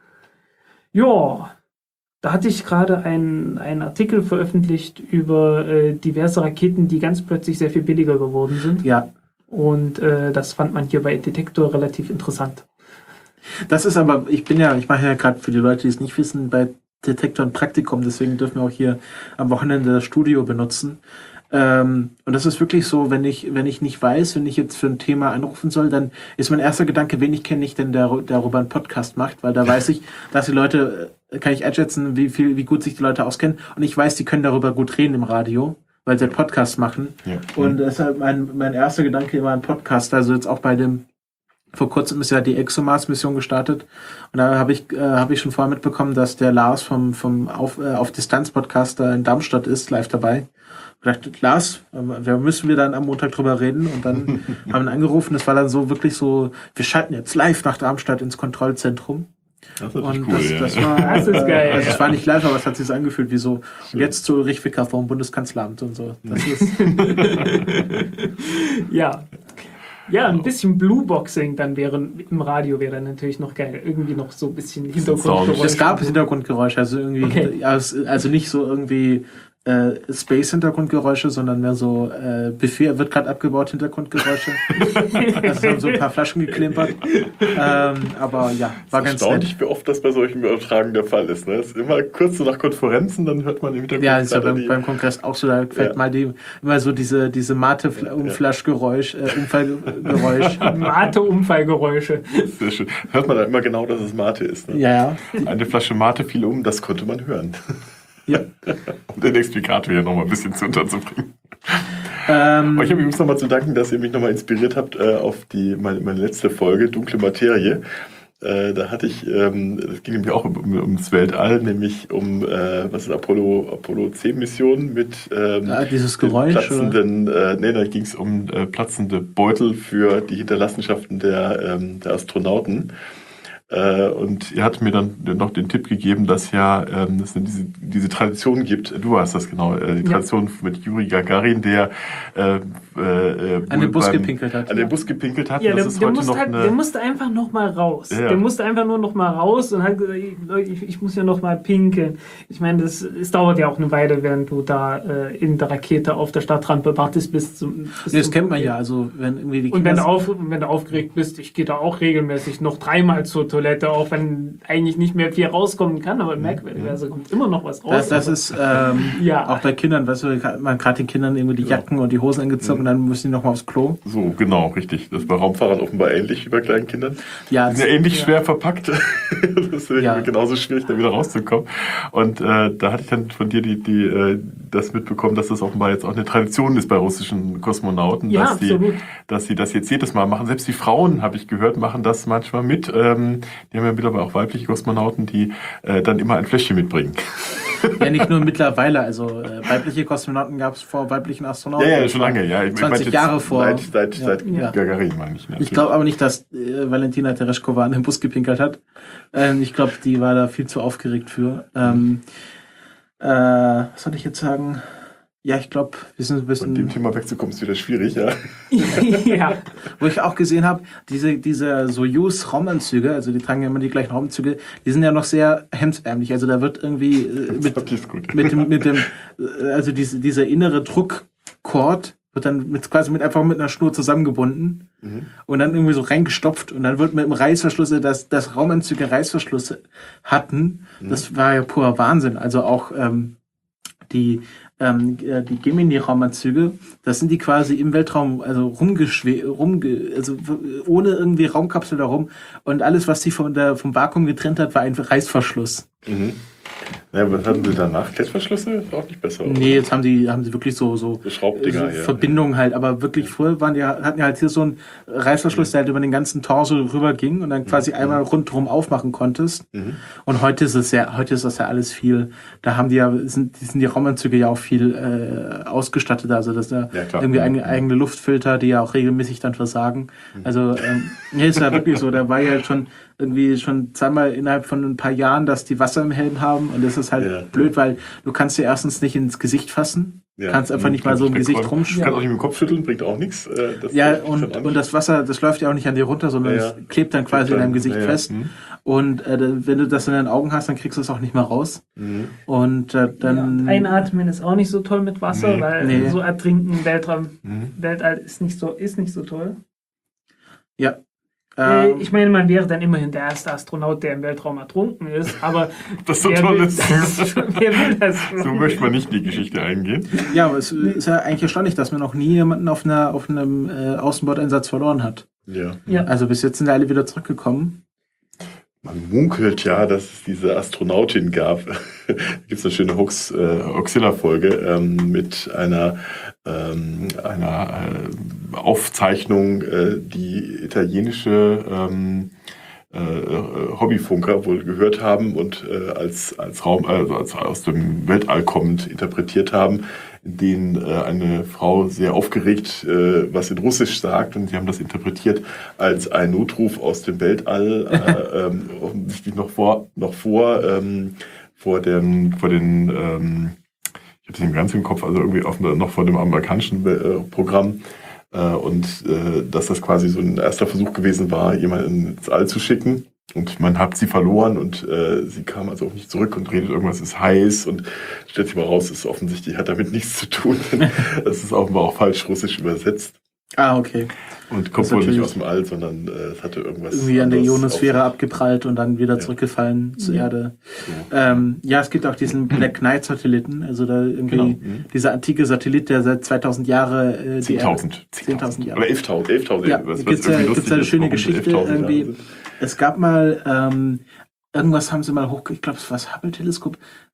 ja, da hatte ich gerade einen, einen Artikel veröffentlicht über äh, diverse Raketen, die ganz plötzlich sehr viel billiger geworden sind. Ja, Und äh, das fand man hier bei Detektor relativ interessant. das ist aber, ich bin ja, ich mache ja gerade für die Leute, die es nicht wissen, bei Detektor ein Praktikum, deswegen dürfen wir auch hier am Wochenende das Studio benutzen. Ähm, und das ist wirklich so, wenn ich, wenn ich nicht weiß, wenn ich jetzt für ein Thema anrufen soll, dann ist mein erster Gedanke, wen ich kenne ich denn, der darüber einen Podcast macht, weil da weiß ich, dass die Leute, äh, kann ich einschätzen, wie viel, wie gut sich die Leute auskennen. Und ich weiß, die können darüber gut reden im Radio, weil sie einen Podcast machen. Ja. Und deshalb mein, mein erster Gedanke immer ein Podcast, also jetzt auch bei dem, vor kurzem ist ja die ExoMars-Mission gestartet und da habe ich, äh, habe ich schon vorher mitbekommen, dass der Lars vom, vom Auf, äh, auf Distanz-Podcast da in Darmstadt ist, live dabei. Ich dachte, Lars, äh, wer müssen wir dann am Montag drüber reden? Und dann haben wir ihn angerufen, das war dann so wirklich so, wir schalten jetzt live nach Darmstadt ins Kontrollzentrum. Das ist natürlich Und cool, das, ja. das war, Das ist geil, also es ja. war nicht live, aber es hat sich so angefühlt wie so, und jetzt zu Ulrich Wicker vom Bundeskanzleramt und so. Das ist, Ja. Ja, ein bisschen Blueboxing dann wäre im Radio wäre dann natürlich noch geil. Irgendwie noch so ein bisschen Hintergrundgeräusche. es gab Hintergrundgeräusche, also irgendwie, Okay. ja, es, also nicht so irgendwie, äh, äh, Space-Hintergrundgeräusche, sondern mehr so äh, Buffet wird gerade abgebaut Hintergrundgeräusche. Also haben so ein paar Flaschen geklimpert. Ähm, aber ja, war ganz erstaunlich, nett. wie oft das bei solchen Übertragungen der Fall ist. Ne? Es ist immer kurz so nach Konferenzen, dann hört man im Hintergrund. Ja, ist ja beim, die, beim Kongress auch so, da fällt Ja. mal die, immer so diese, diese Mate-Umflaschgeräusch, äh, Unfallgeräusch. Mate-Unfallgeräusche. Sehr schön. Hört man dann immer genau, dass es Mate ist. Ne? Ja, ja. Eine Flasche Mate fiel um, das konnte man hören. Ja. Um den Explikator hier nochmal ein bisschen zu unterzubringen. Ähm, Aber ich habe übrigens nochmal zu danken, dass ihr mich nochmal inspiriert habt äh, auf die, meine, meine letzte Folge, Dunkle Materie. Äh, da hatte ich, ähm, es ging nämlich auch um, um, ums Weltall, nämlich um, äh, was ist Apollo, Apollo zehn Missionen mit ähm, ja, dieses Geräusch. platzenden, äh, nee, da ging es um äh, platzende Beutel für die Hinterlassenschaften der, ähm, der Astronauten. Äh, und ihr hattet mir dann noch den Tipp gegeben, dass ja ähm, es diese, diese Tradition gibt, du hast das genau, äh, die Ja. Tradition mit Juri Gagarin, der äh, äh, an den Bus beim- gepinkelt hat. an den Bus gepinkelt hat. Ja, das der, ist der, heute musste noch halt, eine, der musste einfach noch mal raus. Ja. Der musste einfach nur noch mal raus und hat gesagt, Leute, ich, ich muss ja noch mal pinkeln. Ich meine, das, es dauert ja auch eine Weile, während du da äh, in der Rakete auf der Stadtrampe wartest bis zum... Bis Nee, das zum kennt man ja, also wenn irgendwie die Und wenn Kinder- du, auf, wenn du aufgeregt bist, ich gehe da auch regelmäßig noch dreimal zur Toilette, auch wenn eigentlich nicht mehr viel rauskommen kann, aber merkwürdigerweise kommt immer noch was raus. Das, das aber- ist ähm, Ja. auch bei Kindern, weißt du, man hat gerade den Kindern irgendwie die Jacken und die Hosen angezogen und dann müssen die nochmal aufs Klo. so, genau, richtig. Das ist bei Raumfahrern offenbar ähnlich wie bei kleinen Kindern. Ja, Die sind ja ähnlich Ja. schwer verpackt. Das ist Ja. genauso schwierig, da wieder rauszukommen. Und äh, da hatte ich dann von dir die, die, äh, das mitbekommen, dass das offenbar jetzt auch eine Tradition ist bei russischen Kosmonauten, Ja, dass, die, absolut. dass sie das jetzt jedes Mal machen. Selbst die Frauen, habe ich gehört, machen das manchmal mit. Ähm, die haben ja mittlerweile auch weibliche Kosmonauten, die äh, dann immer ein Fläschchen mitbringen. ja, nicht nur mittlerweile, also äh, weibliche Kosmonauten gab es vor weiblichen Astronauten. Ja, ja, schon lange. Ja. Ich zwanzig meinte Jahre jetzt vor. Seit, seit, Ja. seit Ja. Gagarin, meine ich. Ich glaube aber nicht, dass äh, Valentina Tereshkova an den Bus gepinkelt hat. Ähm, ich glaube, die war da viel zu aufgeregt für. Ähm, äh, was soll ich jetzt sagen? Ja, ich glaube, wir sind ein Von dem bisschen... Thema wegzukommen ist wieder schwierig, ja. ja. Wo ich auch gesehen habe, diese, diese Soyuz-Raumanzüge, also die tragen ja immer die gleichen Raumanzüge, die sind ja noch sehr hemdsärmlich. Also da wird irgendwie äh, mit, Das ist gut. mit dem, mit dem, äh, also diese, dieser innere Druckkord wird dann mit, quasi mit einfach mit einer Schnur zusammengebunden Mhm. und dann irgendwie so reingestopft und dann wird mit dem Reißverschlüsse, dass, dass Raumanzüge Reißverschlüsse hatten, das war ja purer Wahnsinn. Also auch ähm, die ähm, äh, die Gemini-Raumanzüge, das sind die quasi im Weltraum, also rumgeschwe rumge also w- ohne irgendwie Raumkapsel darum und alles, was die von der, vom Vakuum getrennt hat, war ein Reißverschluss. Mhm. Ja, was hatten sie danach? Klettverschlüsse? Ist auch nicht besser. oder? Nee, jetzt haben die, haben sie wirklich so, so, So Schraubdinger, so ja. Verbindungen halt, aber wirklich früher waren die, hatten die halt hier so einen Reißverschluss, der halt über den ganzen Torso rüber ging und dann quasi einmal rundherum aufmachen konntest. Mhm. Und heute ist es ja, heute ist das ja alles viel, da haben die ja, sind, sind die Raumanzüge ja auch viel äh, ausgestattet, also das da Ja, klar. irgendwie Mhm. eigene, eigene Luftfilter, die ja auch regelmäßig dann versagen. Also, ähm, nee, ist ja wirklich so, da war ja schon irgendwie schon zweimal innerhalb von ein paar Jahren, dass die Wasser im Helm haben und das ist halt Ja. blöd, weil du kannst dir erstens nicht ins Gesicht fassen, Ja. kannst einfach Mhm. nicht mal so im Kannst Gesicht wegräumen. rumschwimmen. Kannst auch nicht mit dem Kopf schütteln, bringt auch nichts. Äh, das Ja, das und, schon an. und das Wasser, das läuft ja auch nicht an dir runter, sondern Ja, ja. es klebt dann quasi in deinem Gesicht Ja, ja. fest. Mhm. Und äh, dann- wenn du das in deinen Augen hast, dann kriegst du es auch nicht mehr raus. Mhm. Und äh, dann... Ja, einatmen ist auch nicht so toll mit Wasser, Nee. weil Nee. so ertrinken, Weltraum, Mhm. Weltall ist nicht so, ist nicht so toll. ja. Äh, Ähm, ich meine, man wäre dann immerhin der erste Astronaut, der im Weltraum ertrunken ist, aber Das so wer toll will ist. das? Wer will das? So möchte man nicht in die Geschichte eingehen. ja, aber es ist ja eigentlich erstaunlich, dass man noch nie jemanden auf, einer, auf einem äh, Außenbordeinsatz verloren hat. Ja. Ja. Also bis jetzt sind alle wieder zurückgekommen. Man munkelt ja, dass es diese Astronautin gab. Da gibt es eine schöne Hux, äh, Oxilla-Folge ähm, mit einer, ähm, einer äh, Aufzeichnung, äh, die italienische ähm, äh, Hobbyfunker wohl gehört haben und äh, als, als Raum, also als aus dem Weltall kommend interpretiert haben, in denen äh, eine Frau sehr aufgeregt äh, was in Russisch sagt und sie haben das interpretiert als ein Notruf aus dem Weltall, äh, ähm, offensichtlich noch vor, noch vor, ähm, vor den, vor den, ähm, ich habe den ganz im Kopf, also irgendwie auf, noch vor dem amerikanischen äh, Programm. Äh, und äh, dass das quasi so ein erster Versuch gewesen war, jemanden ins All zu schicken. Und man hat sie verloren und äh, sie kam also auch nicht zurück und redet, irgendwas ist heiß und stellt sich mal raus, ist offensichtlich, hat damit nichts zu tun. Das ist offenbar auch falsch russisch übersetzt. Ah, okay. Und kommt Das wohl natürlich nicht aus dem All, sondern äh, es hatte irgendwas. Irgendwie an der anderes Ionosphäre auf- abgeprallt und dann wieder Ja. zurückgefallen zur Ja. Erde. So. Ähm, ja, es gibt auch diesen Black Knight Satelliten, also da irgendwie Genau. Mhm. dieser antike Satellit, der seit zweitausend Jahre äh, die zehntausend. zehntausend Jahre. Oder elftausend. elftausend. Ja, was- was gibt's ja, irgendwie gibt's ja eine lustig ist, schöne warum Geschichte elftausend Jahre irgendwie. sind. Es gab mal ähm, irgendwas haben sie mal hoch, ich glaube, es war das Hubble-Teleskop.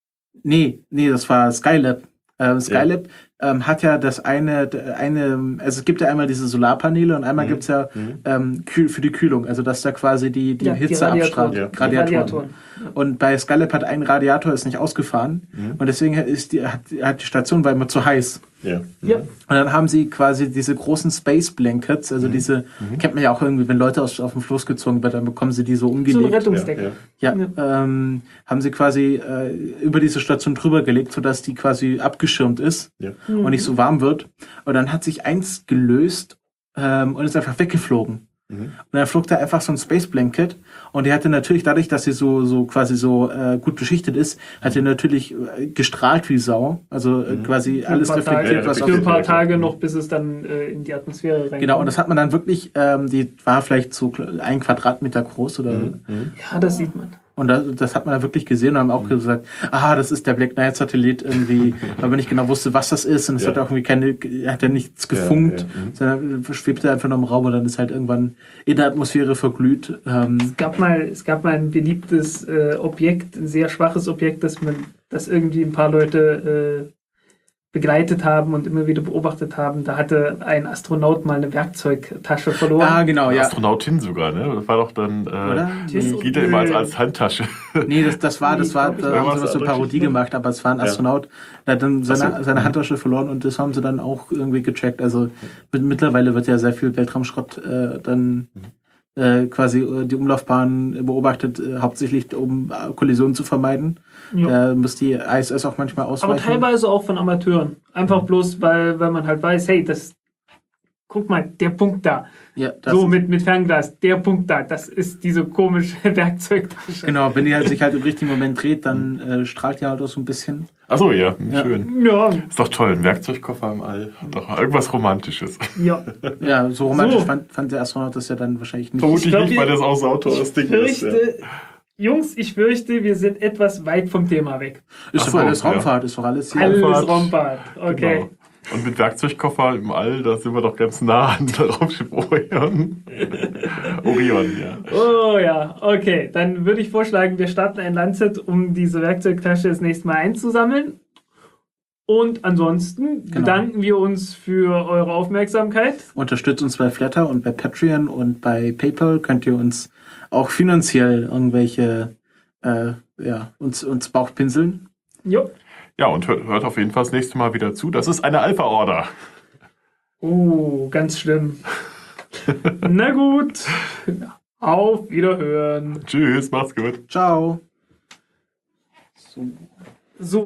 Nee, nee, das war Skylab. Ähm, Skylab ähm, hat ja das eine, eine, also es gibt ja einmal diese Solarpaneele und einmal Mhm. gibt's ja Mhm. ähm, kühl, für die Kühlung, also dass da quasi die, die Ja, die Hitze Radiatoren. abstrahlt. Ja. Die Radiatoren. Radiatoren. Und bei Skylab hat ein Radiator ist nicht ausgefahren Mhm. und deswegen ist die, hat, hat die Station war immer zu heiß. Ja. Ja. Und dann haben sie quasi diese großen Space Blankets, also diese, kennt man ja auch irgendwie, wenn Leute aus, auf den Floß gezogen werden, dann bekommen sie die so So eine umgelegt. Rettungsdecke. Ja, Ja, ähm, haben sie quasi äh, über diese Station drüber gelegt, sodass die quasi abgeschirmt ist Ja. und nicht so warm wird. Und dann hat sich eins gelöst ähm, und ist einfach weggeflogen. Mhm. Und dann flog da einfach so ein Space Blanket und die hatte natürlich, dadurch, dass sie so, so quasi so äh, gut beschichtet ist, hat die natürlich äh, gestrahlt wie Sau. Also äh, quasi Für alles ein paar reflektiert, Tage, was für auf ein paar Ja. Tage noch, bis es dann äh, in die Atmosphäre reinkommt. Genau, und das hat man dann wirklich, ähm, die war vielleicht so ein Quadratmeter groß oder Mhm. Ja, das sieht man. und das, das hat man dann wirklich gesehen und haben auch gesagt, aha, das ist der Black Knight Satellit irgendwie, weil man nicht genau wusste, was das ist und es Ja. hat auch irgendwie keine, hat ja nichts gefunkt, Ja, ja, mhm. sondern schwebte einfach nur im Raum und dann ist halt irgendwann in der Atmosphäre verglüht. Ähm, Es gab mal, es gab mal ein beliebtes äh, Objekt, ein sehr schwaches Objekt, das man, das irgendwie ein paar Leute äh, begleitet haben und immer wieder beobachtet haben. Da hatte ein Astronaut mal eine Werkzeugtasche verloren. ah, genau, Eine ja. Astronautin sogar, ne? Das war doch dann. Äh, Oder? Das Nee. geht ja immer als, als Handtasche. Nee, das, das war, das Nee, war, glaub ich da nicht. haben sie Was was so andere Parodie Geschichte? gemacht, aber es war ein Ja. Astronaut, der hat dann seine, Ach so. seine Mhm. Handtasche verloren und das haben sie dann auch irgendwie gecheckt. Also mit, mittlerweile wird ja sehr viel Weltraumschrott äh, dann äh, quasi äh, die Umlaufbahn beobachtet, äh, hauptsächlich um äh, Kollisionen zu vermeiden. Ja. Da muss die I S S auch manchmal ausweichen. Aber teilweise auch von Amateuren. Einfach bloß, weil, weil man halt weiß, hey, das, guck mal, der Punkt da. Ja, das So ist- mit, mit Fernglas, der Punkt da, das ist diese komische Werkzeugtasche. Genau, wenn die halt sich halt im richtigen Moment dreht, dann äh, strahlt die halt auch so ein bisschen. Achso, ja, Ja. schön. Ja, Ist doch toll, ein Werkzeugkoffer im All. Hat doch irgendwas Romantisches. ja. Ja, so romantisch So. Fand, fand der Astronaut das ja dann wahrscheinlich nicht. Vermutlich glaub, nicht, wir- weil das auch so autores Ding ist. Ja. Fürchte, Jungs, ich fürchte, wir sind etwas weit vom Thema weg. Ist Ach doch so, alles ja. Raumfahrt, ist doch alles hier. Alles Raumfahrt. Raumfahrt. Okay. Genau. Und mit Werkzeugkoffer im All, da sind wir doch ganz nah an der Raumschiff Orion. Orion, ja. Oh ja, okay. Dann würde ich vorschlagen, wir starten ein Lancet, um diese Werkzeugtasche das nächste Mal einzusammeln. Und ansonsten Genau. bedanken wir uns für eure Aufmerksamkeit. Unterstützt uns bei Flatter und bei Patreon und bei PayPal könnt ihr uns auch finanziell irgendwelche äh, ja, uns, uns Bauchpinseln. Jo. Ja, und hört, hört auf jeden Fall das nächste Mal wieder zu. Das ist eine Alpha-Order. Oh, ganz schlimm. Na gut. Auf Wiederhören. Tschüss, macht's gut. Ciao. So.